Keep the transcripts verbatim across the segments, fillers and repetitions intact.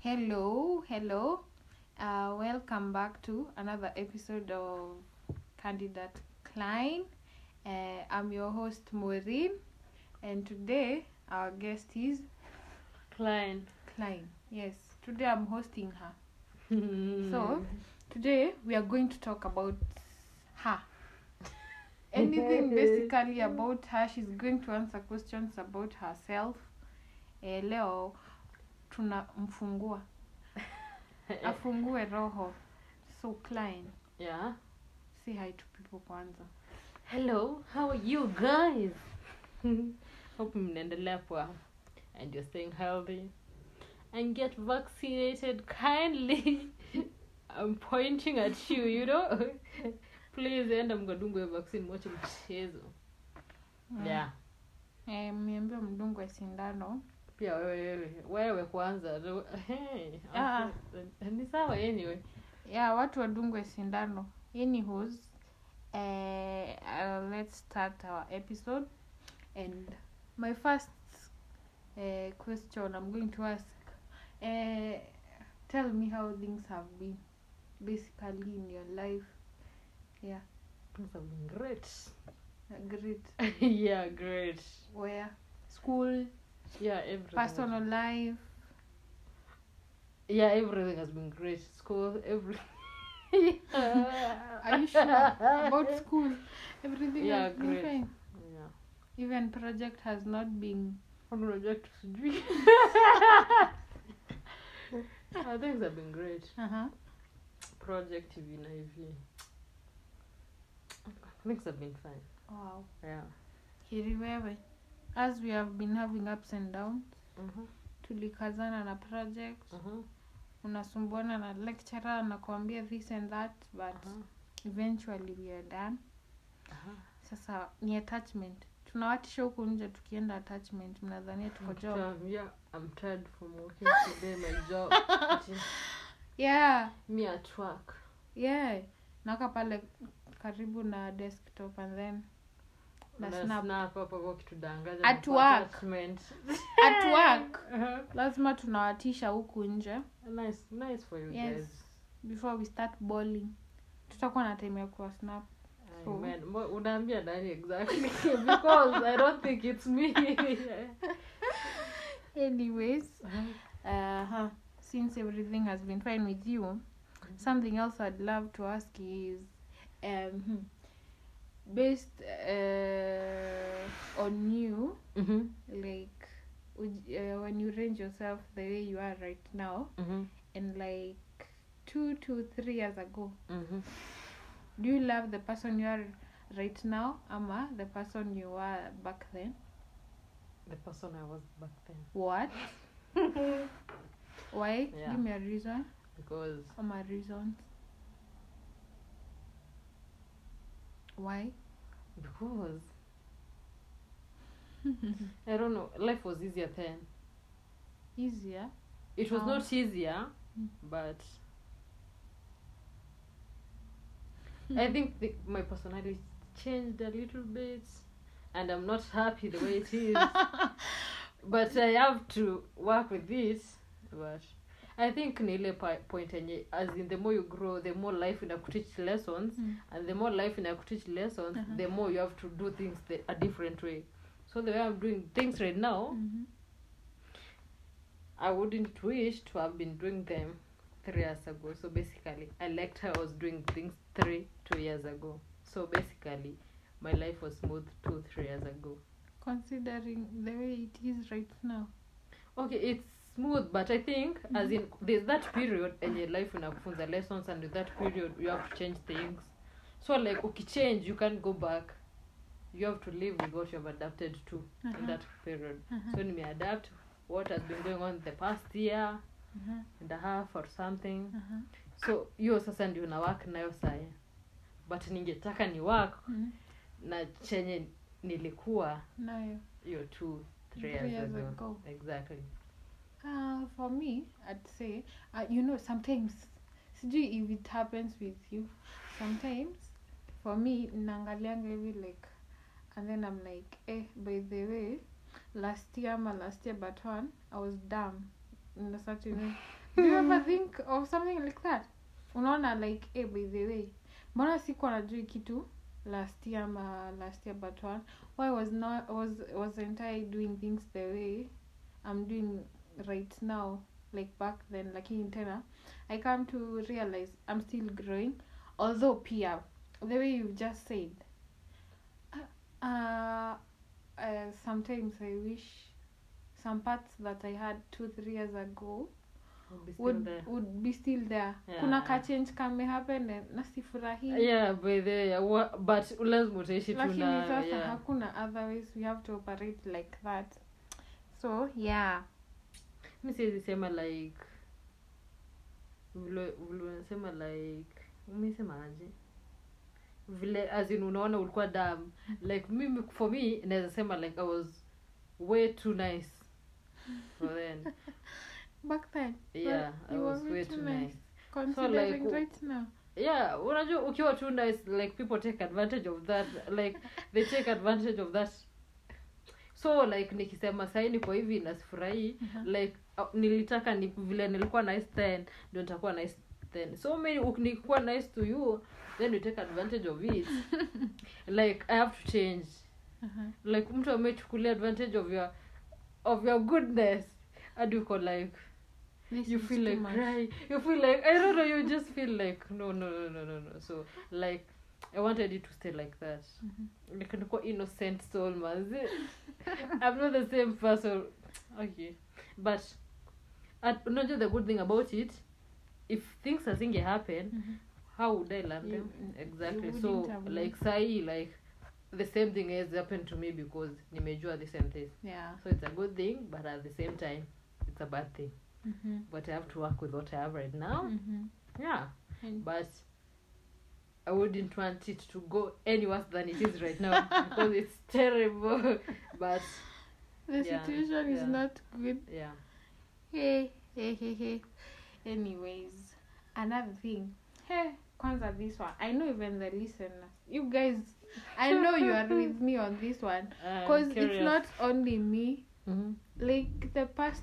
Hello, hello. Uh, welcome back to another episode of Candidate Klein. Uh, I'm your host Maureen, and today our guest is Klein. Klein. Yes, today I'm hosting her. So today we are going to talk about her. Anything basically about her. She's going to answer questions about herself. Eh, leo tunamfungua afungue roho. So Klein, Yeah. say hi to people kwanza. Hello, how are you guys? Hope mnaendelea poa and you're staying healthy and get vaccinated kindly. I'm pointing at you, you know. Please enda mkadungwe vaccine mwache mchezo. Mm. Yeah. Eh, mniambie mdungwe sindano. Pia wewe wewe kwanza. Hey. Ah. Ni sawa anyway. Yeah, watu wadungwe sindano. Anywho's, uh, uh, let's start our episode. And my first uh, question I'm going to ask, uh, tell me how things have been basically in your life. Yeah. Things have been great. Uh, great. Yeah, great. Where? School, Yeah, everything. personal life. Yeah, everything has been great. School, every. Are you sure about school? Everything Yeah, has been great. fine. Yeah. Even project has not been. Project sijui. Ah, things have been great. Uh-huh. Project hivi na hivi. Things have been fine. Wow. Yeah. Heri wewe. As we have been having ups and downs, Mhm. tulikazana na project, Mhm. unasumbuana na lecturer anakuambia this and that, but Uh-huh. eventually we are done. Uh-huh. Sasa ni attachment. Tunawatisha huku nje tukienda attachment, mnadhania tuko job. Um, yeah, I'm tired from working today. My job. Yeah. Me at work. Yeah. Naka pale karibu na desktop and then na Na snap. snap hapa kwa kitudanganya. At na work. attachment. At work. Uh-huh. Lazima tunawatisha huku nje Nice, nice for you Yes. guys. before we start bowling. Tutakuwa na time ya kuwa snap. So- Amen. Mo- unaambia nani exactly? Because I don't think it's me. Anyways, uh-huh. Since everything has been fine with you, something else I'd love to ask is, um, hmm, based uh, on you, Mhm. like, would, uh, when you range yourself the way you are right now, Mhm. and like two to three years ago, Mhm. do you love the person you are right now, ama the person you were back then? The person I was back then. What? Why? Yeah. Give me a reason. Because Or my reasons. Why? because I don't know, life was easier then. Easier. It was How? not easier, Mm. but I think the, my personality changed a little bit, and I'm not happy the way it is. But I have to work with this. But I think ni ile pa- point yenye, as in the more you grow, the more life inakuteach lessons, Mm. and the more life inakuteach lessons, Uh-huh. the more you have to do things the, a different way. So the way I'm doing things right now, Mhm. I wouldn't wish to have been doing them three years ago. So basically, I liked how I was doing things three, two years ago. So basically, my life was smooth two, three years ago. Considering the way it is right now. Okay, it's smooth, but I think, as in, there's that period in your life unakufunza lessons, and with that period, you have to change things. So like, ukichange, you can't go back. You have to live with what you have adapted to Uh-huh. in that period. Uh-huh. So nimeadapt what has been going on the past year Uh-huh. and a half or something. Uh-huh. So hiyo sasa ndio na work nayo saya, but ningetaka ni work Mhm. na chenye nilikuwa Nayo. hiyo two three Three years, years ago. ago. Exactly. Uh, for me, I'd say, uh, you know, sometimes, sijui if it happens with you, sometimes, for me, naangalianga hivi like, and then I'm like, eh, by the way, last year, my last year, but one, I was dumb in a certain way. Do you ever think of something like that? Unaona like, eh, by the way, mbona sikuwa najua kitu last year ma last year but one, why was not was wasn't I doing things the way I'm doing right now, like back then? Lakini tena I come to realize I'm still growing, although pia the way you've just said, uh, uh sometimes I wish some parts that I had two three years ago Would be still would there. would be still there. Yeah. Kuna ka change kame happen and nasifurahi. Yeah, by the yeah, wa- but lazima utaishi tu Lakini nayo, sasa yeah. hakuna other ways, we have to operate like that. So yeah. Mi siwezi sema like vile vile unasema like umesema aje vile as in unaona ulikuwa dumb, like mimi for me naweza sema like I was way too nice for then. Back then. Yeah, Well, I you was were way too too nice. nice. Considering like, right now. Yeah, unajua ukiwa too nice, like people take advantage of that, like they take advantage of that. So like nikisema sasa niko hivi nasifurahi, Uh-huh. like uh, nilitaka ni vile nilikuwa nice then ndio nitakuwa nice then. So many ukikuwa nice to you then you take advantage of it. Like I have to change. Uh-huh. Like mtu amechukulia advantage of your of your goodness and you go like This you is feel too like much. crying, you feel like I don't know, you just feel like no no no no no no. So like I wanted it to stay like that. Mhm. Like niko innocent soul man. I'm not the same person. Okay, but at not just the good thing about it, if things hazinge happen, Mhm. how would I learn You- them? you Exactly. wouldn't So have like sai like the same thing has happened to me because nimejua the same thing. Yeah. So it's a good thing, but at the same time it's a bad thing. Mhm. But I have to work with what I have right now. Mhm. Yeah, And but I wouldn't want it to go any worse than it is right now because it's terrible. But the yeah, situation is yeah. not good. yeah, Hey, hey, hey, hey. Anyways, another thing. Hey, kwanza this one. I know even the listeners. You guys, I know you are with me on this one. I'm Because it's curious. not only me. Mm-hmm. Like the past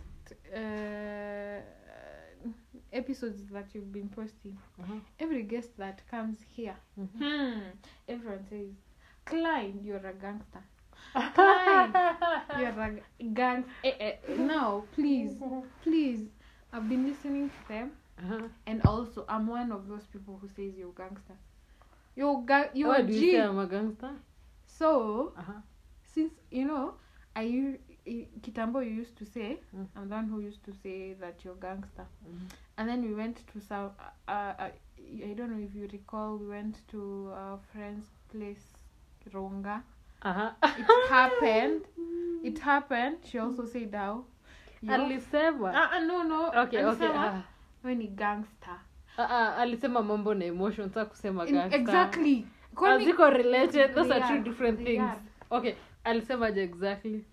uh, episodes that you've been posting. Uh-huh. Every guest that comes here. Mm-hmm. Hmm. Everyone says, Klein, you're a gangster. Klein, you're a g- gang. Eh, eh, no, please, please. I've been listening to them, Uh-huh. and also I'm one of those people who says you're gangster. You're ga- you're Why do you G. say I'm a gangster? So Uh-huh. since you know, I u- i- Kitambo you used to say, Mm. I'm the one who used to say that you're gangster. Mm-hmm. And then we went to some. Uh, uh, I don't know if you recall. We went to our friend's place, Ronga. Uh-huh. It happened. It happened. She also said how. Alisema. Ah, uh, no, no. Okay, okay. Alisema, Uh, we ni gangster. uh, uh, alisema mambo na emotion, sasa kusema In- gangster. exactly. Uh, Kwani- ziko related. Those They are two are, different they things. are. Okay, alisema je exactly.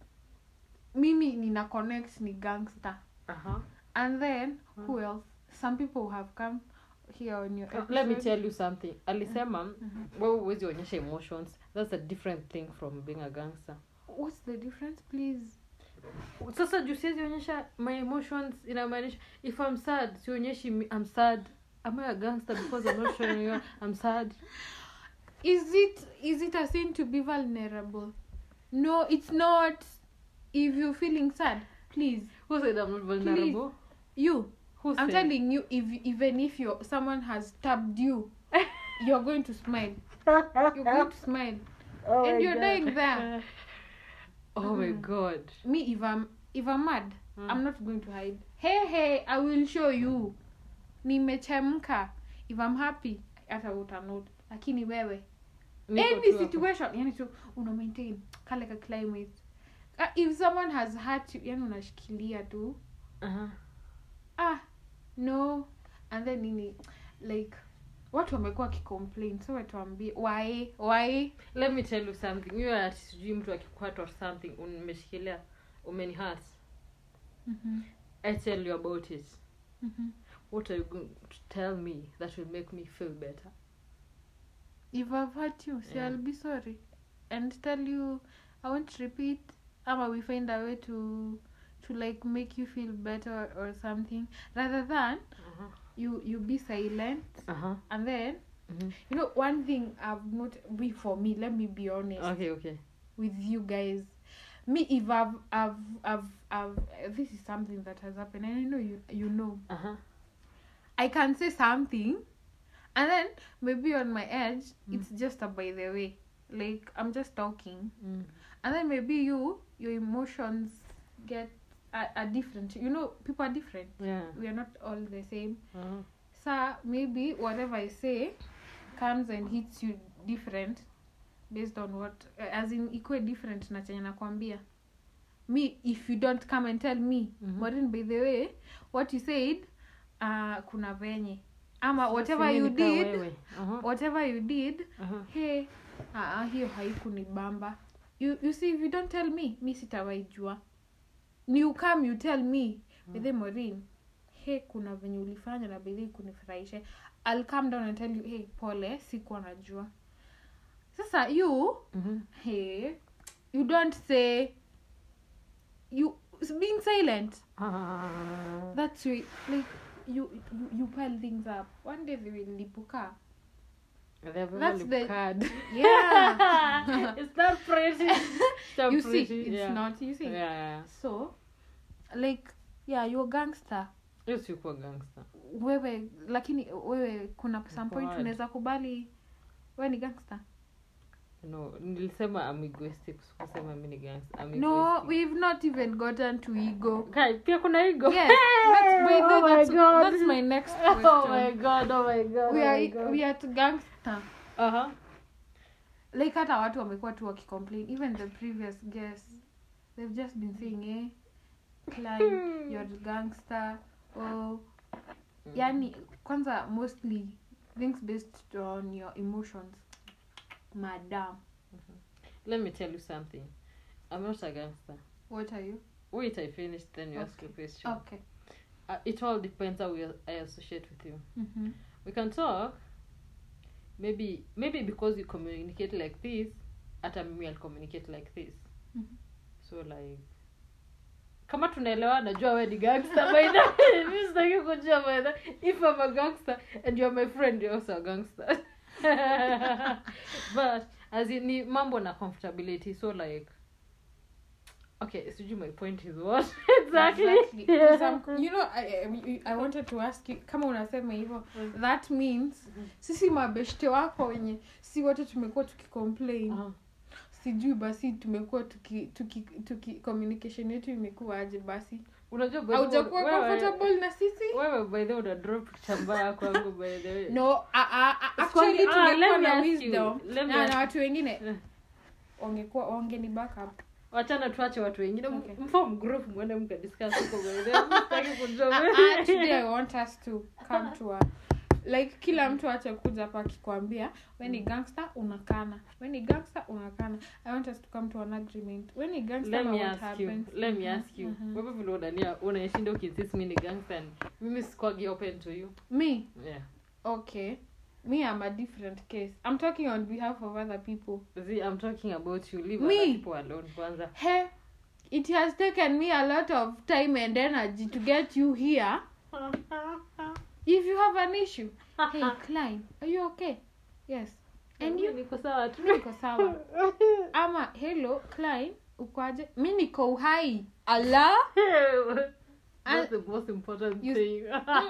Mimi nina connect ni gangster. Uh-huh. And then who else? Some people have come here on your episode. Let me tell you something. Alisema Mhm. wewe huwezi onyesha emotions. That's a different thing from being a gangster. What's the difference, please? Sasa juu siwezi onyesha my emotions, inamaanisha if I'm sad sionyeshi mi- I'm sad. Am I a gangster because I'm not showing you I'm sad? Is it is it a sin to be vulnerable? No, it's not. If you're feeling sad, please, Who said I'm not vulnerable? you. Who I'm said? telling you, if even if you someone has stabbed you, you're going to smile. You're going to smile. Oh and my you're God. dying there. Oh my Mhm. god. Me, if I'm if I'm mad, Mm. I'm not going to hide. Hey, hey, I will show you. Nimechemka. If I'm happy, hata utanot. Lakini wewe, Niko any tu hapo. situation, yani tu una maintain kale ka climate. Uh, if someone has hurt you, yani unashikilia tu. Uh-huh. Ah, no. And then nini, like watu wamekuwa wakicomplain, so watuambie why why Let me tell you something. You are sijui mtu akikwata or something umeshikilia umeni hurt. mhm I tell you about it. mhm What are you going to tell me that will make me feel better? if I've hurt you, say Yeah. I'll be sorry and tell you I won't repeat, ama we find a way to to like make you feel better or something, rather than Uh-huh. you you be silent. Uh-huh. And then Mm-hmm. you know one thing I've not be for me, let me be honest Okay, okay. with you guys. Me, if I've, I've, I've, I've, this is something that has happened, and I know you, you know. Uh-huh. I can say something, and then maybe on my edge, Mm. it's just a by the way. Like I'm just talking, Mm. and then maybe you, your emotions get are, are different. You know, people are different. Yeah. We are not all the same. Uh-huh. So maybe whatever I say comes and hits you different based on what, as in equal different na chenye nakwambia. Me, if you don't come and tell me, Mhm. Maureen, by the way, what you said, uh, kuna venye. Ama So, whatever si you mimi nika did, wewe. Uh-huh. whatever you did, Uh-huh. hey, ah, hiyo haikunibamba. You, you see, if you don't tell me, mi sitawaijua. You come, you tell me, Mm. Bethe Maureen, hey, kuna venye ulifanya na bethe kunifurahisha. I'll come down and tell you, hey, pole, sikuwa najua. Sasa you, Mhm. hey, you don't say, you being silent. Ah. That's way, like you, you you pile things up. One day they will lipuka. They have That's a the- card. Yeah. It's not pretty. So You see, pretty. it's yeah. not. You see. Yeah. So, like, yeah, you're a gangster. Yes, you kwa gangster. Wewe, lakini wewe kuna some point What? unaweza kubali wewe ni gangster. No, nilisema I'm egoistic. Sikusema mimi ni gangster. I'm No, egoistic. we've not even gotten to ego. Kai, pia kuna ego. Yes, let's wait, Oh my that's, God. that's my next question. Oh my god, oh my god. we oh are my god. we are to gangster. Uh-huh. Like hata watu wamekuwa tu wakicomplain, even the previous guests, they've just been saying, eh, Klein, you're a gangster. Oh, yani kwanza mostly things based on your emotions. Madam, Let me tell you something. I'm not a gangster. what are you? Wait, I finished, then you ask Okay. your question. Okay. Uh, it all depends how we, I associate with you. Mm-hmm. We can talk. Maybe maybe because you communicate like this, hata mimi I'll communicate like this. Mhm. So like, kama tunaelewa, najua wewe ni gangster by the way. Mimi sitaki kujua by the if I'm a gangster and you're my friend, you're also a gangster. But as in ni mambo na comfortability, so like, okay, so my point is what exactly, Exactly. 'Cause I'm- you know, I, I I wanted to ask you, kama unasema hivyo, that means sisi mabeshte wako wenye si wote tumekuwa tukicomplain. Uh-huh. Sijui basi tumekuwa tuki tuki tuki communication yetu imekuwa aje basi. Unajua by the way, Haujakuwa wewe- comfortable na sisi? wewe by the way una drop chambaya kwangu by the way. No, a, a, a, It's actually called- ah, tungekuwa let me na ask you, wisdom let me na, ask- na watu wengine Eh. wangekuwa wangeni backup. Wachana tuache watu wengine, Okay. mform group mwende mkadiscuss huko by the way. Sitaki kujua Uh, wewe. uh, today I want us to come to a like kila mtu ache kuja hapa akikwambia when ni gangster unakana, when ni gangster unakana. I want us to come to an agreement. When ni gangster Let na me what ask you. happens. Let me Mhm, ask you. mhm. Wewe vile unania unaishinda ukinsist mimi ni gangster and mimi sikwagi open to you. Me, Yeah. okay. Me, I'm a different case. I'm talking on behalf of other people. See, I'm talking about you. Leave Me? other people alone kwanza. Hey, it has taken me a lot of time and energy to get you here. If you have an issue, hey Klein, are you okay? Yes. And you? Niko sawa tu. Niko sawa. Ama hello Klein, ukwaje? Mi niko uhai. Allah. That's the most important You- thing.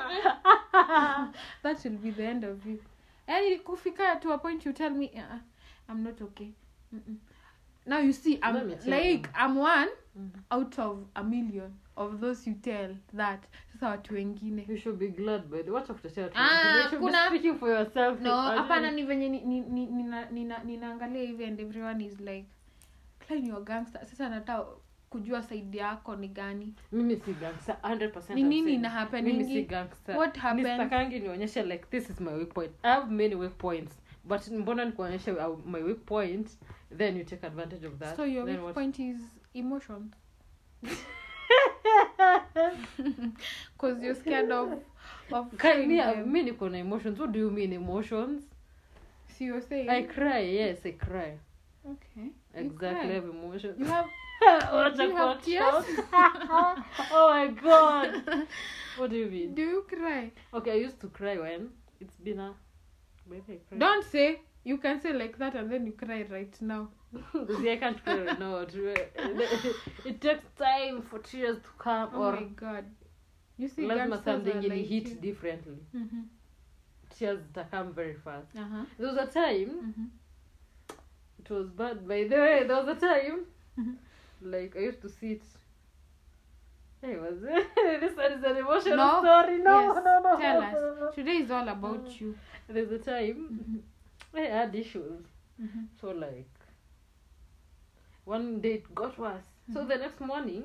That will be the end of you. And kufika to a point you tell me, uh, I'm not okay. Mm-mm. Now you see, I'm Let me tell like you. I'm one Mhm. out of a million of those you tell that. Sasa watu wengine. You should be glad by the watch of the child. Ah, you should kuna- be speaking for yourself. No, I hapana didn't- ni venye ni- ni- ni- nina- nina- ninaangalia hivi and everyone is like, Klein, you're a gangster. Sasa nataka kujua side yako ni gani. Mimi si gangster one hundred percent. Ni I'm nini saying. ina happen Mimi nyingi? si gangster. What happened? Nisitakangi nionyeshe like this is my weak point. I have many weak points. But mbona nikuonyeshe uh, my weak point, then you take advantage of that. So your then weak what? point is emotions. Because you're scared of of Kai, showing me, them. me niko na emotions. What do you mean emotions? So you're saying I cry, yes, I cry. okay. Exactly, cry. I have emotions. You have What do a you have cock tears? shot. Oh my god. What do you mean? Do you cry? Okay, I used to cry when it's been a. Maybe I cried. Don't say. You can say like that and then you cry right now. See, I can't cry right now. It takes time for tears to come, Oh or my god. You see, lazima gangsters something are really like hit you. differently. Mm-hmm. Tears that come very fast. Uh-huh. There was a time, Mm-hmm. it was bad by the way, there was a time, Mhm. like I used to sit. Hey, was it? This one is an emotional No. story. No, Yes. no, no. Tell us. Today is all about you. There's a time I had issues. Mm-hmm. So like one day it got worse. So Mhm. the next morning,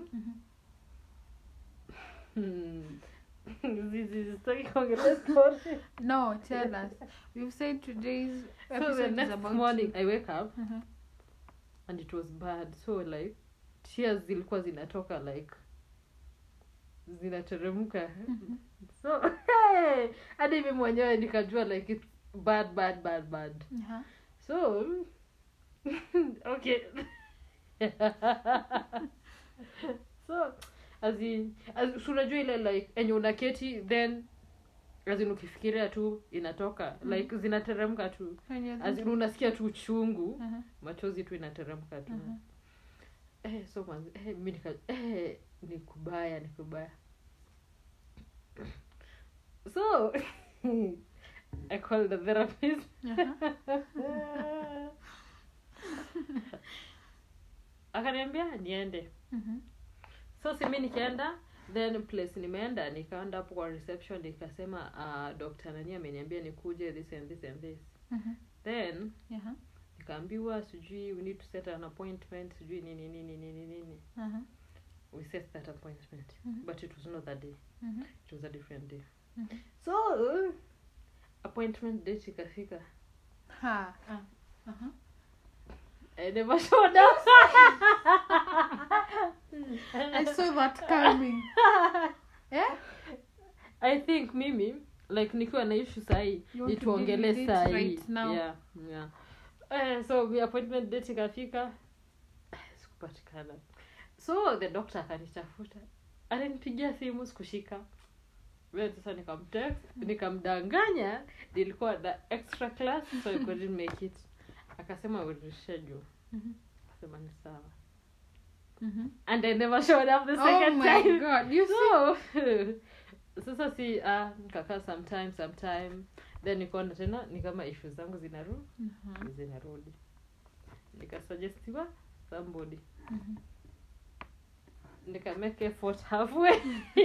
Mm-hmm. hmm, this is talking on a story. No, tell us. We've said today's So episode the is next about morning you. I wake up Uh-huh. and it was bad. So like tears zilikuwa zinatoka like zinateremka. Mhm. So hey, hadi mimi mwenyewe nikajua like it's bad bad bad bad. Uh-huh. So okay. So as in as unajua ile like enye unaketi then as in ukifikiria tu inatoka Mhm. like zinateremka tu When you're as in thinking- unasikia tu uchungu Uh-huh. machozi tu inateremka tu. Uh-huh. Eh so man eh mimi nika eh ni kubaya ni kubaya. So I called the therapist. Uh-huh. Akaniambia niende. Mhm. So si mimi nikaenda, then place nimeenda nikaenda hapo kwa reception nikasema uh, doctor nani ameniambia nikuje this and this and this. Mhm. Then Uh-huh. nikaambiwa sijui we need to set an appointment sijui nini nini nini nini. Uh-huh. We set that appointment. Mhm. But it was not that day. Mhm. It was a different day. Mhm. So appointment date ikafika. Ha. Ah. Uh-huh. I never showed up. I saw that coming. Yeah? I think mimi like nikiwa na issue sahi You want to nituongele deal with it sahi. right now. Yeah, yeah. Eh, so my appointment date ikafika. Eh, sikupatikana. So the doctor akanitafuta. Alinipigia simu sikushika. Wewe sasa nikamtext, nikamdanganya nilikuwa na extra class so I couldn't make it. Akasema we'll reschedule. Mhm. Akasema ni sawa. Mhm. And I never showed up the Oh second my time. god. You see? So sasa si ah nikakaa sometime sometime then nikaona tena ni kama issues zangu zinarudi Mhm. zinarudi nikasuggestiwa somebody Mhm. nika make effort halfway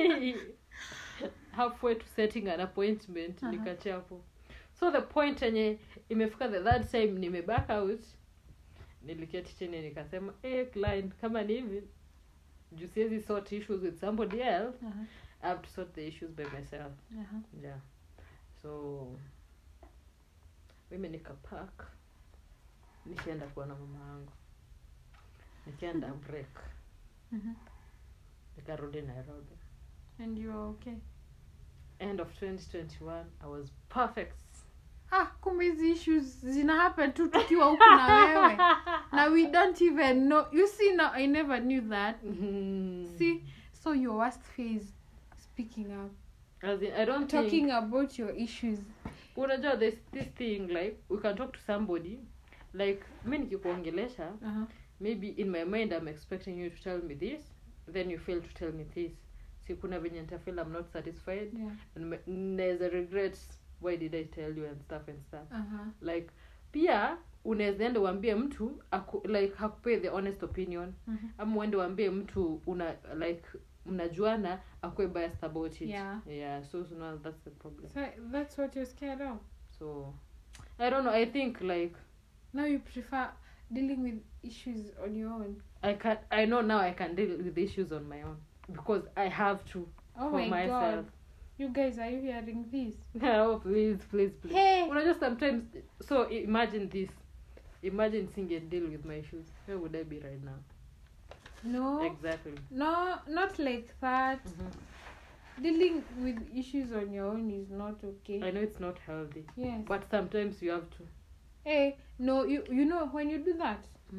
halfway to setting an appointment Uh-huh. nikachapo. So the point yenye imefika the third time nime back out niliketi chini nikasema eh client kama ni hivi you siwezi sort issues with somebody else. Uh-huh. I have to sort the issues by myself. Uh-huh. Yeah. So mimi nikapack nikaenda kuona mama yangu. Nikaenda break. Mhm. Nikarudi Nairobi. And you are okay. End of twenty twenty-one I was perfect. Ah, kumbe hizi issues zina happen tu tukiwa huku na wewe. Now we don't even know. You see now, I never knew that. Mm. See, so your worst phase, speaking up, As in, I don't talking think about your issues. unajua this this thing like we can talk to somebody like mimi nikikuongelesha Uh-huh. maybe in my mind I'm expecting you to tell me this then you fail to tell me this. Si kuna venye nita feel I'm not satisfied Yeah. and naweza regret why did I tell you and stuff and stuff. Uh-huh. Like pia unaweza enda uambie mtu aku, like hakupe the honest opinion. Mhm. Ama uende uambie mtu una like mnajuana akue biased about it. Yeah. Yeah, so, so no, that's the problem. So that's what you're scared of. So I don't know, I think like Now you prefer dealing with issues on your own. I can I know now I can deal with issues on my own because I have to Oh for my myself. god. You guys, are you hearing this? Oh please, please, please. Hey. When I just sometimes so imagine this. Imagine seeing and deal with my issues. Where would I be right now? No. Exactly. No, not like that. Mm-hmm. Dealing with issues on your own is not okay. I know it's not healthy, Yes. but sometimes you have to. Hey, no, you you know when you do that, Mm.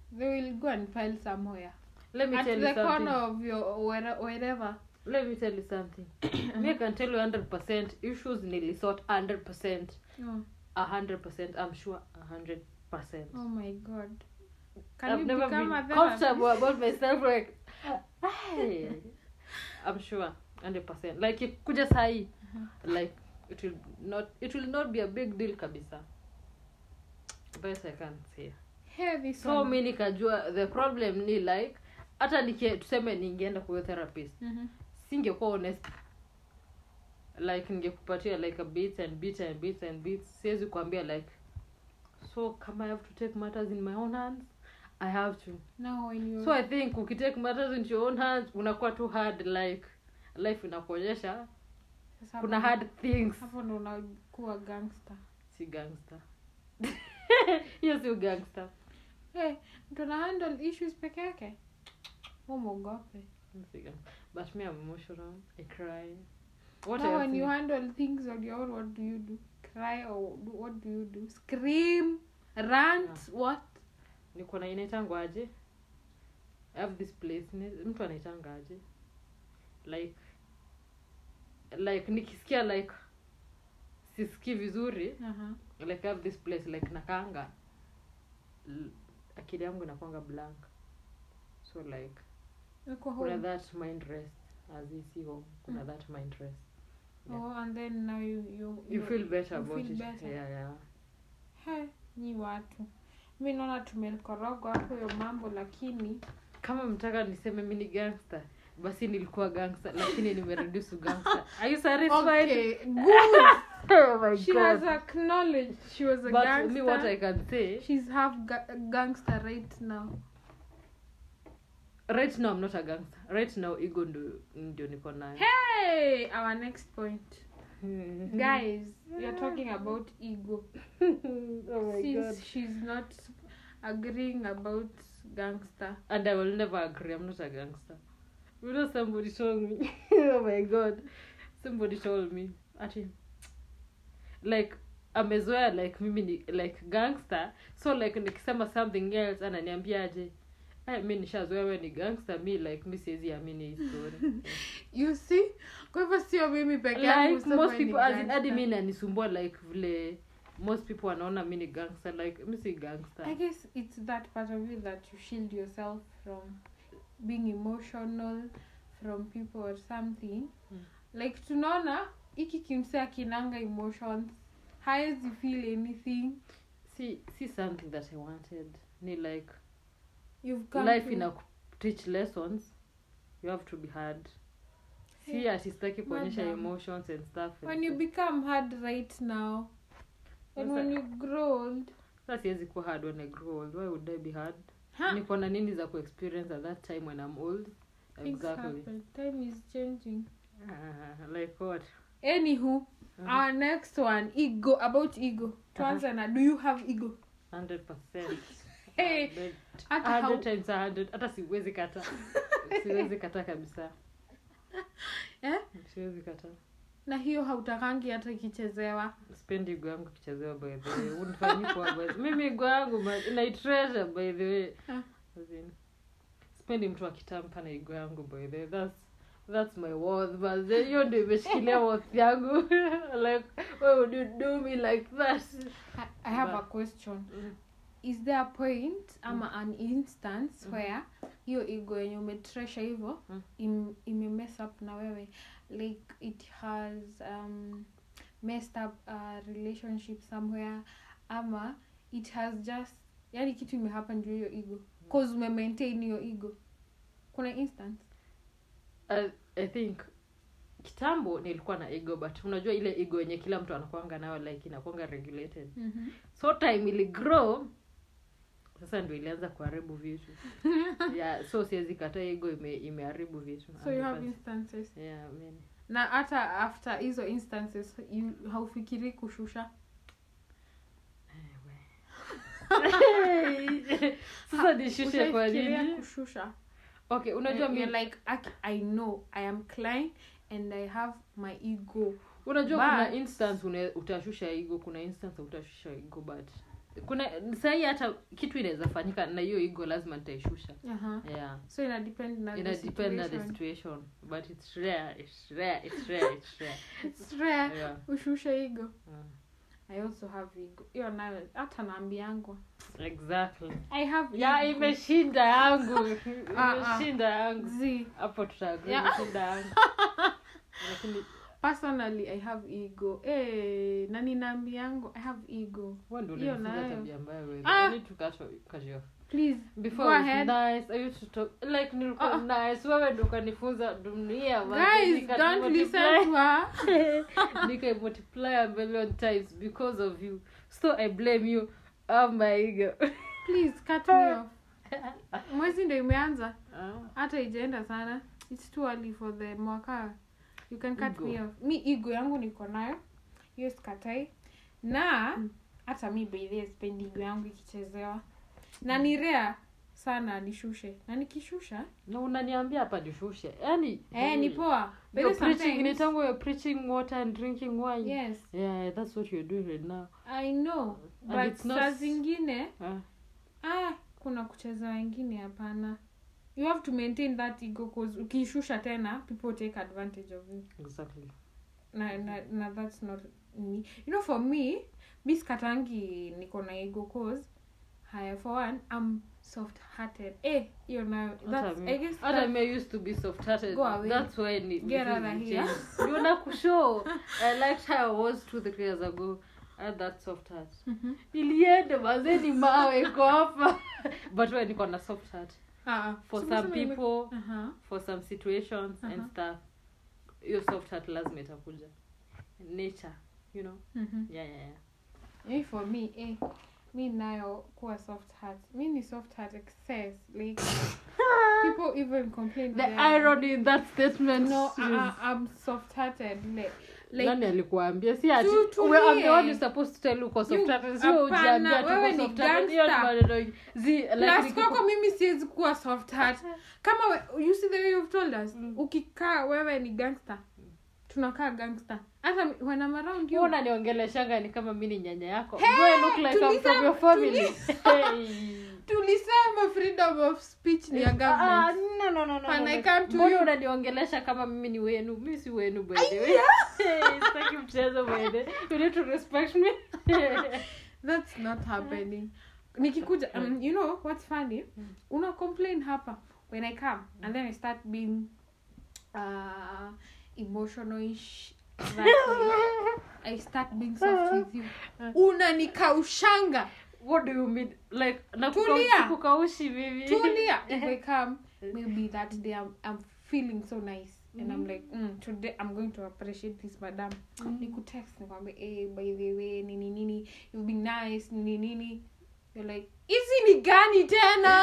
they will go and file somewhere. Let me At tell the you something. corner of your where, wherever. Let me tell you something. Me, I can tell you one hundred percent issues nearly sort one hundred percent. Oh. one hundred percent. I'm sure one hundred percent. Oh my god. Can I've you never become been a comfortable therapist? about myself. Like, hey. I'm sure one hundred percent. Like, ikuja sahi, like, it will not, it will not be a big deal kabisa. Best I can say. Hey, this So one. mi nikajua the problem ni like, hata nike tuseme ningeenda kwa therapist. Mhm. Singekuwa honest. Like ningekupatia like a bit and bit and bit and bit. Siwezi kuambia like, so kama I have to take matters in my own hands, I have to. Now when you So I think ukitake matters into your own hands, unakuwa too hard, like life inakuonyesha Sasa kuna hapo- hard things. hapo ndo unakuwa gangster. Si gangster. Hiyo si gangster. Hey, mtu na handle issues peke yake. Umogope. Si gangster. But me, I'm emotional. I cry. What Now else? when you ni- handle things on your own, what do you do? Cry or do, what do you do? Scream, rant, what? Niko na inaitangwa aje? I have this place. ni- Mtu anaitanga aje? Like like nikisikia like sisikii vizuri, Uh-huh. like I have this place like nakanga. L- akili yangu inakuanga blank. So like Uko kuna home. that mind rest as you see home. Kuna Mm. that mind rest. Yeah. Oh, and then now you you You feel better you about feel it. better. Yeah, yeah. He, ni watu. Mimi naona tumekorogwa hapo hiyo mambo, lakini Kama mtaka niseme mimi ni gangster, basi nilikuwa gangster lakini nimereduce gangster. Are you satisfied? okay, good. Oh my She god. has acknowledged she was a But gangster. me, what I can say, She's half ga- gangster right now. right now I'm not a gangster. Right now ego ndo ndio niko nayo. Hey, our next point. Guys, we are talking about ego. Oh my Since god. she's not agreeing about gangster. And I will never agree. I'm not a gangster. You know, somebody told me. Oh my god. Somebody told me. Ati, like, amezoea like mimi ni like gangster. So like nikisema something else ananiambia aje. Eh, mimi nishazoea wewe ni gangster. Mi like mi siwezi amini hii story. You see? Kwa hivyo sio mimi peke yangu Like sema most ni people as in gangster. hadi mimi nanisumbua like vile most people wanaona mimi ni gangster, like mimi si gangster. I guess it's that part of you that you shield yourself from being emotional, from people or something. Mm. Like tunaona hiki kimsea kinanga emotions, haezi feel anything. si si something that I wanted. Ni like You've come life to... ina teach lessons. You have to be hard. Si Yeah. ati sitaki kuonyesha Madam. emotions and stuff. When you become hard right now, and What's when that? you grow old, Sasa siwezi kuwa hard when I grow old. Why would I be hard? huh? Niko na nini za ku-experience at that time when I'm old? Things Exactly. happen. Time is changing. Uh, like what? Anywho, Mhm. our next one, ego, about ego. Tuanze na, do you have ego? one hundred percent. Hey, one hundred hata one hundred hau- times one hundred. Hata siwezi kata. Siwezi kata kabisa. Eh? Siwezi kata. Na hiyo hautakangi hata ikichezewa. Sipendi ego yangu kichezewa by the way. Unifanyii kwa by mimi ego yangu ma- na treasure by the way. Huh. As in, sipendi mtu akitampa na ego yangu by the way. That's that's my worth. But then hiyo ndio imeshikilia worth yangu. Like, why would you do me like that? I, I have But- a question. Mm. Is there a point ama an instance Mhm. where hiyo ego yenye umetresha hivyo Mm. im, ime mess up na wewe, like it has um, messed up a relationship somewhere, ama it has just, yani kitu imehappen juu hiyo ego cause ume maintain hiyo ego? Kuna instance? I, I think kitambo nilikuwa na ego, but unajua ile ego yenye kila mtu anakuanga nayo like inakuanga regulated. Mhm. So time ili grow, sasa ndio ilianza kuharibu vitu. Yeah, so siwezi kata ego ime imeharibu vitu. So you have one hundred percent. instances, Yeah, I mean. na hata after hizo instances you haufikiri kushusha? Sasa nishushe kwa Ushafikiria nini? kushusha? Okay, unajua You're mimi like, "Aki, I know I am Klein and I have my ego." unajua But- kuna instance una, utashusha ego, kuna instance utashusha ego, but kuna sahi hata kitu inaweza fanyika na hiyo ego lazima nitaishusha. Aha. Yeah. So ina depend na ina depend na the situation, but it's rare, it's rare, it's rare, it's rare. It's rare. Yeah. Ushushe ego. Mm. I also have ego. Hiyo nayo hata naambiangwa. Exactly. I have ya ego. imeshinda yangu. Ah, ah. Imeshinda yangu. Z. Hapo tutagree Yeah. imeshinda yangu. Lakini Personally I have ego. Eh, na ninaambiangu I have ego. wewe ndio Hiyo unanifunza nayo. tabia mbaya wewe. Ah. I need to cut cut you off. Please. Before Go I was ahead. nice, I used to talk like nilikuwa Uh-uh. nice. Wewe ndio ukanifunza dunia. Guys, don't listen to her. Nika multiply a million times because of you. So I blame you. Oh my ego. Please cut me off. Mwezi ndio imeanza. Ah. Hata ijaenda sana. It's too early for the mwaka. You can cut Ego. me off. Mi ego yangu niko nayo. Hiyo sikatai. Na hata mi by the way sipendi ego yangu ikichezewa. Na ni rare sana nishushe. Na nikishusha, Na unaniambia hapa nishushe. Yaani eh ni poa. But you're preaching sometimes- ni tangu you're preaching water and drinking wine. Yes, Yeah, that's what you're doing right now. I know. And But it's not- saa zingine Ah. ah kuna kucheza wengine hapana. You have to maintain that ego cause ukishusha tena people take advantage of you. Exactly. Na, na, na that's not me. You know, for me, mi sikatangi niko na ego cause haya for one I'm soft-hearted. Eh, you know, that's I guess Hata that, me used to be soft-hearted. Go away. That's why ni Get out of here. You na kushow. I liked how I was two three years ago. I had that soft heart. Mhm. Iliende mazeni mawe iko hapa. But when niko na soft heart Ah, for so some maybe- people, uh-huh. for some situations and Uh-huh. stuff. Your soft heart lazima itakuja. Nature, you know. Mhm. Yeah, yeah, yeah. Eh, for me, eh, mi nayo kuwa soft heart. Mi ni soft heart excess. Like people even complain. The they're- irony in that statement. No, is- uh, I'm soft-hearted. Like, like nani alikuambia si ati Tu- tulie. well, I'm the one who's supposed to tell you uko soft You- hearted sio hapana, ujiambia tu wewe uko ni soft hearted hiyo ni gangster. maneno zi like plus nikiku- kwako mimi siwezi kuwa soft heart. Kama we, you see the way you've told us, Mm. ukikaa wewe ni gangster. Tunakaa gangster. Hata mi- when I'm around you. Wewe unaniongeleshanga ni kama mimi ni nyanya yako. Hey, Do I look like I'm tulisema- from your family? tuli- Hey. Tulisema freedom of speech ni ya Ah, government. no no no no. When no, I no. come to Mbona you- unaniongelesha kama mimi ni wenu? Mimi si wenu by the way. Hey, sitaki mchezo mwende. You need to respect me. That's not happening. Nikikuja, um, you know what's funny? Una complain hapa when I come and then I start being uh emotional-ish. That way. I start being soft with you. Unanikaushanga. What do you mean? Like Tulia. nakukaushi mimi. Tulia. If I come, maybe that day I'm, I'm feeling so nice. And I'm like, mm, today I'm going to appreciate this, madam. Nikutext, nikwambie, hey, by the way, nini nini, you've been nice, nini nini. You're like, hizi ni gani tena?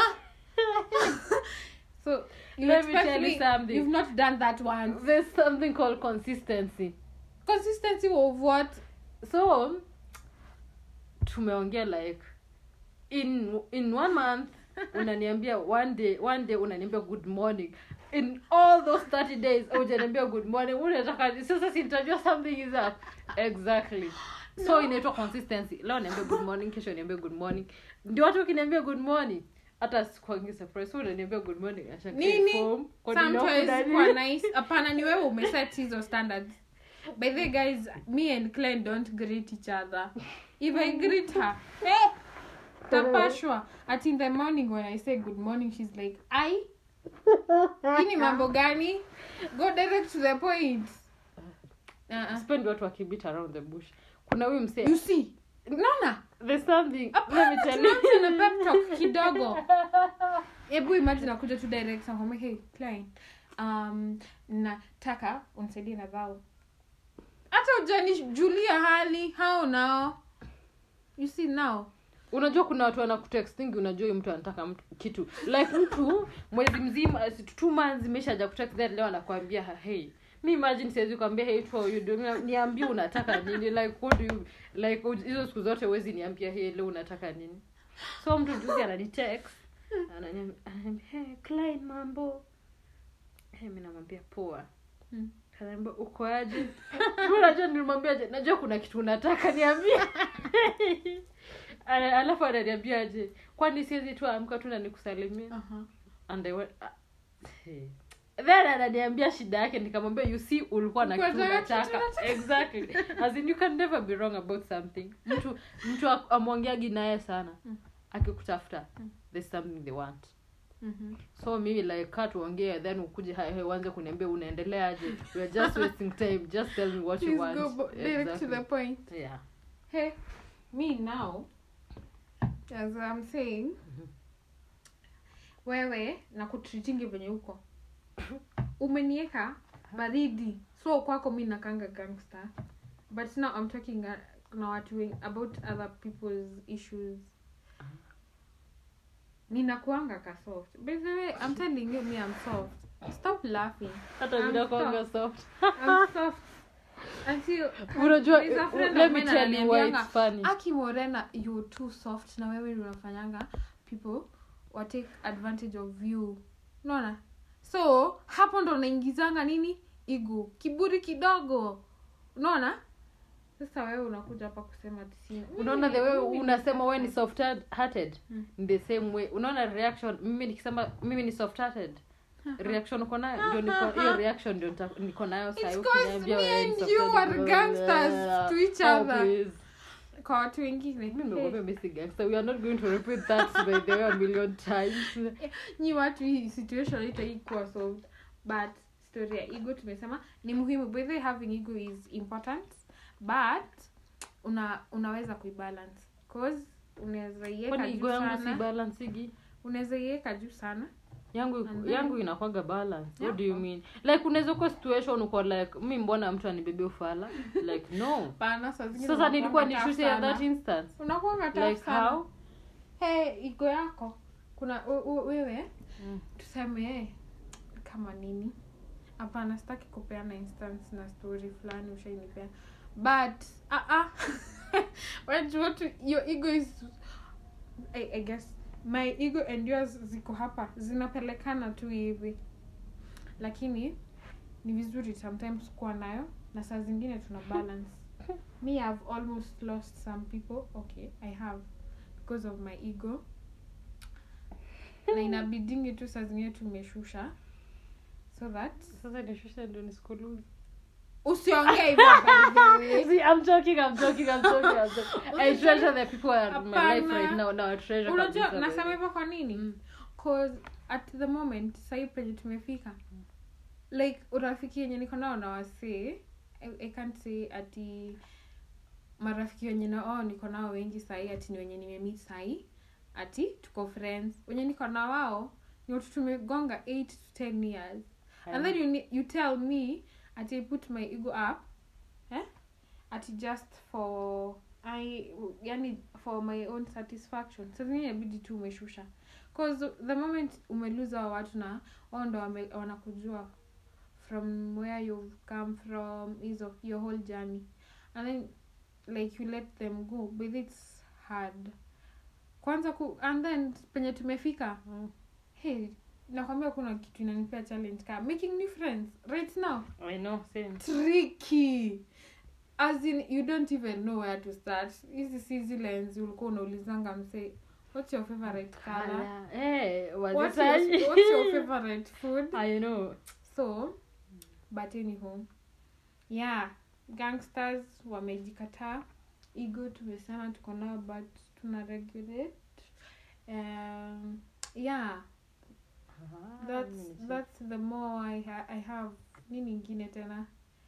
So, you Let me expect tell you me, something. you've not done that once. There's something called consistency. Consistency of what? So tumeongea like in in one month unaniambia one day one day unaniambia good morning. In all those thirty days hujaniambia good morning. Unataka sasa sitajua something is up. Exactly. So inaitwa consistency. Leo niambia good morning, kesho niambia good morning. Ndio watu ukiniambia good morning hata sikuangi surprise. So unaniambia good morning acha Nini? form. Sometimes kwa nice. Hapana ni wewe umeset hizo standards. By the way, guys, me and Glenn don't greet each other. If I greet her, hey, tapashwa. At in the morning when I say good morning, she's like, I. Hii ni mambo gani? Go direct to the point. Uh-uh. Spend watu wakibit around the bush. Kuna huyu msee. You see? Nona. There's something. Let me Hapana, tell you. tunaanza na pep talk kidogo. Ebu imagine akuja tu direct na kwambia, hey, Klein, um, nataka unisaidie na dhao. Hata ujani Julia hali, how now? You see now? Unajua kuna watu wanakutextingi, unajua mtu anataka mtu kitu. Like mtu mwezi mzima, two months imeshaja kutext then leo anakuambia hey. Me imagine siwezi kuambia hey for you do niambie unataka nini, like what do you like hizo siku zote huwezi niambia hey leo unataka nini. So mtu juzi ananitext ananiambia hey Klein mambo. Hey mimi namwambia poa. Hmm. Kanaambia uko aje? Unajua nilimwambia aje? Najua kuna kitu unataka niambie. Ala- alafu ananiambiaje kwani siwezi tu amka tu na nikusalimia Uh-huh. and I went uh, hey. Then ananiambia shida yake nikamwambia you see ulikuwa na kitu Ulikuwa na kitu unataka unataka. exactly as in you can never be wrong about something mtu mtu ak- amwongeagi naye sana Mm. akikutafuta Mm. there's something they want Mhm. so mimi like kaa tuongee then ukuje hai- hai uanze kuniambia unaendeleaje we are just wasting time just tell me what you Please want go bo- direct to Exactly. the point. yeah Hey, me now, as I'm saying, wewe na kutreatingi venye uko umenieka baridi, so kwako mi nakanga gangster, but now I'm talking uh, na watu wen- about other people's issues. Ninakuanga ka soft. By the way, I'm telling you, me I'm soft. Stop laughing. hata I'm bila kuanga soft. soft I'm soft. Until unajua there's a friend let of me mine tell you why ananiambianga, it's funny Aki Morena, you're too soft na wewe unafanyanga people wa take advantage of you. Unaona? So, hapo ndo naingizanga nini? Ego. Kiburi kidogo. Unaona? Sasa wewe unakuja hapa kusema tisini. unaona the way unasema wewe ni soft hearted Hmm. in the same way unaona reaction mimi nikisema mimi ni soft hearted reaction uko nayo ndio niko hiyo reaction ndio nita- niko nayo sasa It's 'cause me and you are gangsters to each other. Kwa watu wengine. mimi Hey. nimekwambia mimi si gangster we are not going to repeat that by the way a million times Nyi watu hii situation itaikuwa solved, but story ya ego tumesema ni muhimu. By the way, having ego is important, but una unaweza kuibalance cause unaweza iweka kwani juu ego yangu si sana, balancigi unaweza iweka juu sana. yangu And then- yangu inakwanga balance what do you Yako. mean like unaweza kuwa situation uko like mimi mbona mtu anibebe ufala like no Bana saa zingine sasa nilikuwa unakuanga tough nishushe at sana. that instance Unakuanga tough like sana. how Hey, ego yako kuna u- u- wewe Mm. tuseme kama nini, hapana sitaki kupeana instance na story fulani ushainipea, but ah ah wajua tu your ego is I, I guess my ego and yours ziko hapa zinapelekana tu hivi, lakini ni vizuri sometimes kuwa nayo na saa zingine tuna balance. Me I've almost lost some people, okay I have, because of my ego, na inabidingi tu saa zingine tumeshusha so that sasa nishushe ndio nisikuluze usiongee hivyo by the way. See, I'm joking, I'm joking, I'm joking, I'm joking. I Usiseme- treasure the people who are in my life Hapana. right now. Now I treasure Unajua kabisa, nasema baby. hivyo kwa nini? Mm. Cause at the moment sahii penye tumefika, like urafiki yenye niko nao na wasee, I, I can't say ati marafiki wenye nao niko nao wengi sahii ati ni wenye nimemeet sahii ati tuko friends. Wenye niko na wao ni watu tumegonga eight to ten years, and then you ne- you tell me ati I put my ego up, eh? Ati just for I yani for my own satisfaction. So then inabidi tu umeshusha, cause the moment umeluza wa watu na wao ndo wame- wanakujua from where you've come from, is of your whole journey, and then like you let them go, but it's hard kwanza ku, and then penye tumefika, Mm. hey nakwambia kuna kitu inanipea challenge ka making new friends right now, I know, same. tricky as in you don't even know where to start. Hizi si zile enzi ulikuwa unaulizanga msee what's your favorite color, Kala. Eh, was what's it your, such? what's your favorite food. I know. So but anyhow, yeah, gangsters wamejikataa, ego tumesema tuko nao but tuna regulate. Um, yeah, that's that's the more I ha- I have. Nini ingine tena?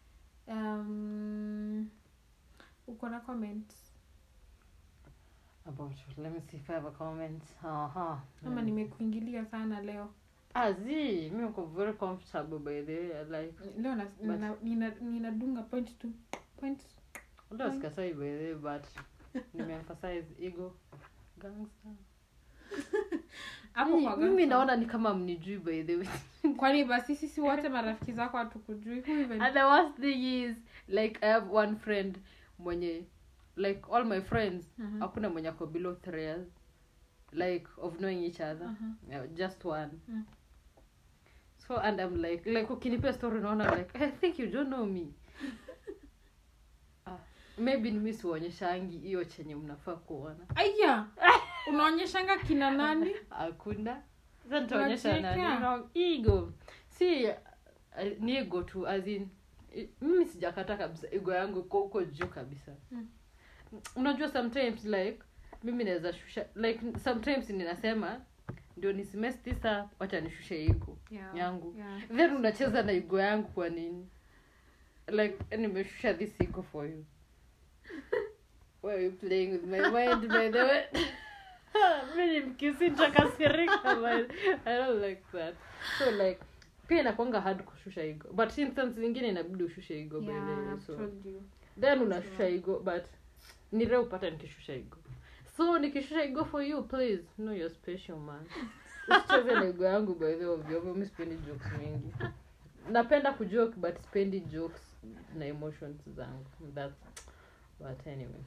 Um, uko na comment About, let me see if I have a comment. Aha. ama nimekuingilia sana leo? Ah, zi, mi uko very comfortable by the way. I like. Leo na, But- nina, nina, ninadunga point to point. Although sikasai by the way, but nimeemphasize ego gangster. Hapo Mimi- kwa mimi gangster. naona ni kama mnijui by the way. Kwani basi sisi wote marafiki zako hatukujui? Who even? And the worst thing is, like, I have one friend mwenye, like, all my friends, Mhm. hakuna mwenye ako below three years, like, of knowing each other. Mhm. Yeah, just one. Mm. So, and I'm like, like, ukinipea story naona, like, I think you don't know me. Ah, maybe ni mimi sionyeshangi hiyo chenye mnafaa kuona. Aya. Unaonyeshanga kina nani? Hakuna. Sasa nitaonyesha nani? No, ego. Si uh, ni ego tu as in mimi sijakata kabisa ego yangu iko huko juu kabisa. Hmm. Unajua sometimes like mimi naweza shusha like sometimes ninasema ndio nisimess this up acha nishushe ego yeah. yangu. Yeah. Then unacheza na ego yangu kwa nini? Like nimeshusha this ego for you. Why are you playing with my mind by the way? Mimi mkisi nitakasirika but I don't like that. So like pia inakuanga hard kushusha ego. But instance nyingine inabidi ushushe ego yeah, by the way. So told you. Then unashusha ego but ni leo upata nikishusha ego. So nikishusha ego for you please know you're special man. Usicheze na ego yangu by the way ovyo. Mimi sipendi jokes mingi. Napenda kujoke but sipendi jokes na emotions zangu. That's but anyway.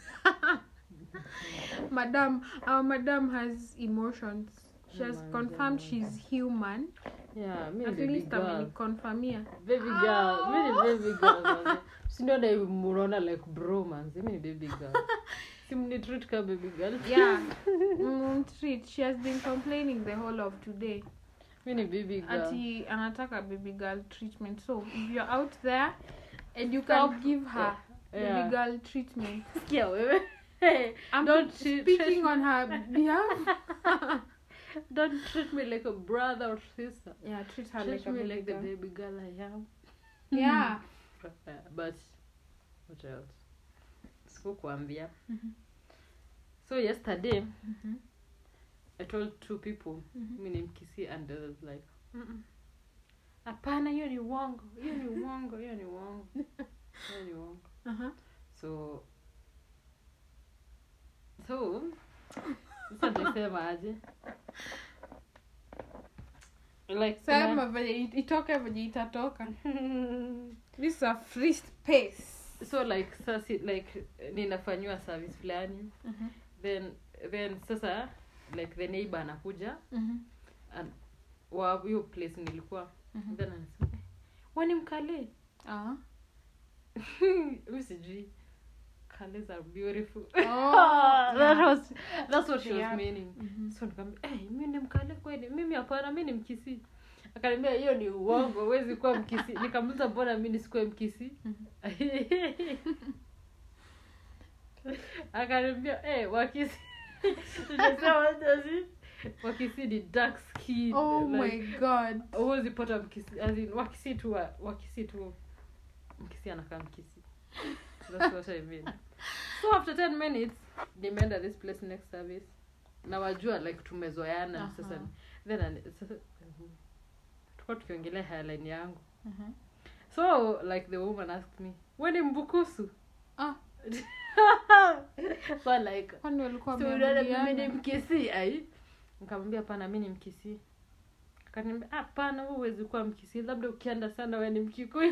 Madam, our madam has emotions. She has Human, confirmed human. she's human. Yeah, me At baby least girl. I'm confirming. Baby girl, me the baby girl. Man. Sindo na murona like bro man. Me ni baby girl. Simni treat ka baby girl. Yeah. Mm, treat. She has been complaining the whole of today. Me ni baby girl. Ati anataka baby girl treatment. So if you're out there and you Stop. can give her Yeah. baby girl treatment. Sikia wewe. I'm Don't not treat- speaking treat on her behalf. Don't treat me like a brother or sister. Yeah, treat her Treat like a me baby like girl. the baby girl I am. Yeah. Uh, but what else? Sikukuambia. Mhm. So yesterday Mhm. I told two people, Mhm. mimi ni mkisi and they was like, mm. Hapana hiyo ni uongo. Hiyo ni uongo, hiyo ni uongo. Hiyo ni uongo. Uh-huh. So So sasa nisema aje? Like Sema venye it- itoke venye itatoka. This is a free space. so like sasa like ninafanywa service fulani. Mhm. Then then sasa like the neighbor anakuja Mhm. and wa hiyo place nilikuwa. Mhm. Then anasema wani mkale. Ah. Mimi sijui. Kales are beautiful. Oh, that yeah. was that's what she Yeah. was meaning. Mhm. So nikamwambia, "Eh, mimi ni mkale kweli? Mimi hapana, mimi ni mkisi." Akaniambia, "Hiyo ni uongo, huwezi kuwa mkisi." Nikamuuliza, "Mbona mimi nisikuwe mkisi?" Akaniambia, "Eh, wakisi." Tunasema aje? Wakisi ni dark skin. Oh like, my god. huwezi pata mkisi. As in, wakisi tu wa- wakisi tu. Mkisi anakaa mkisi. That's what I mean. So after ten minutes, nimeenda this place next service. Na wajua like tumezoeana Aha. sasa. Then ani- sasa tukao tukiongelea hairline yangu. Mhm. So like the woman asked me, "Wewe ni mbukusu?" Ah. So like, Kwani walikuwa so unaona mimi ni wameambiana? mkisi ai? Nikamwambia hapana mimi ni mkisi. Akaniambia hapana wewe huwezi kuwa mkisi labda ukienda sana wewe ni Mkikuyu.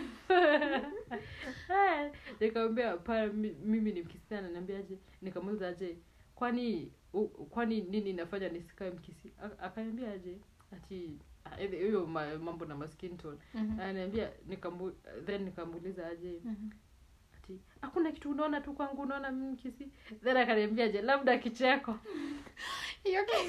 Eh, nikamwambia hapana mi- mimi ni mkisi ananiambia aje nikamuuliza aje kwani u- kwani nini inafanya nisikae mkisi A- akaniambia aje ati ah, hiyo ma- mambo na skin tone. Mhm. Ananiambia nikambu then nikamuuliza aje Mhm. ati hakuna kitu unaona tu kwangu unaona mimi mkisi. Then akaniambia aje labda kicheko. Hiyo ki-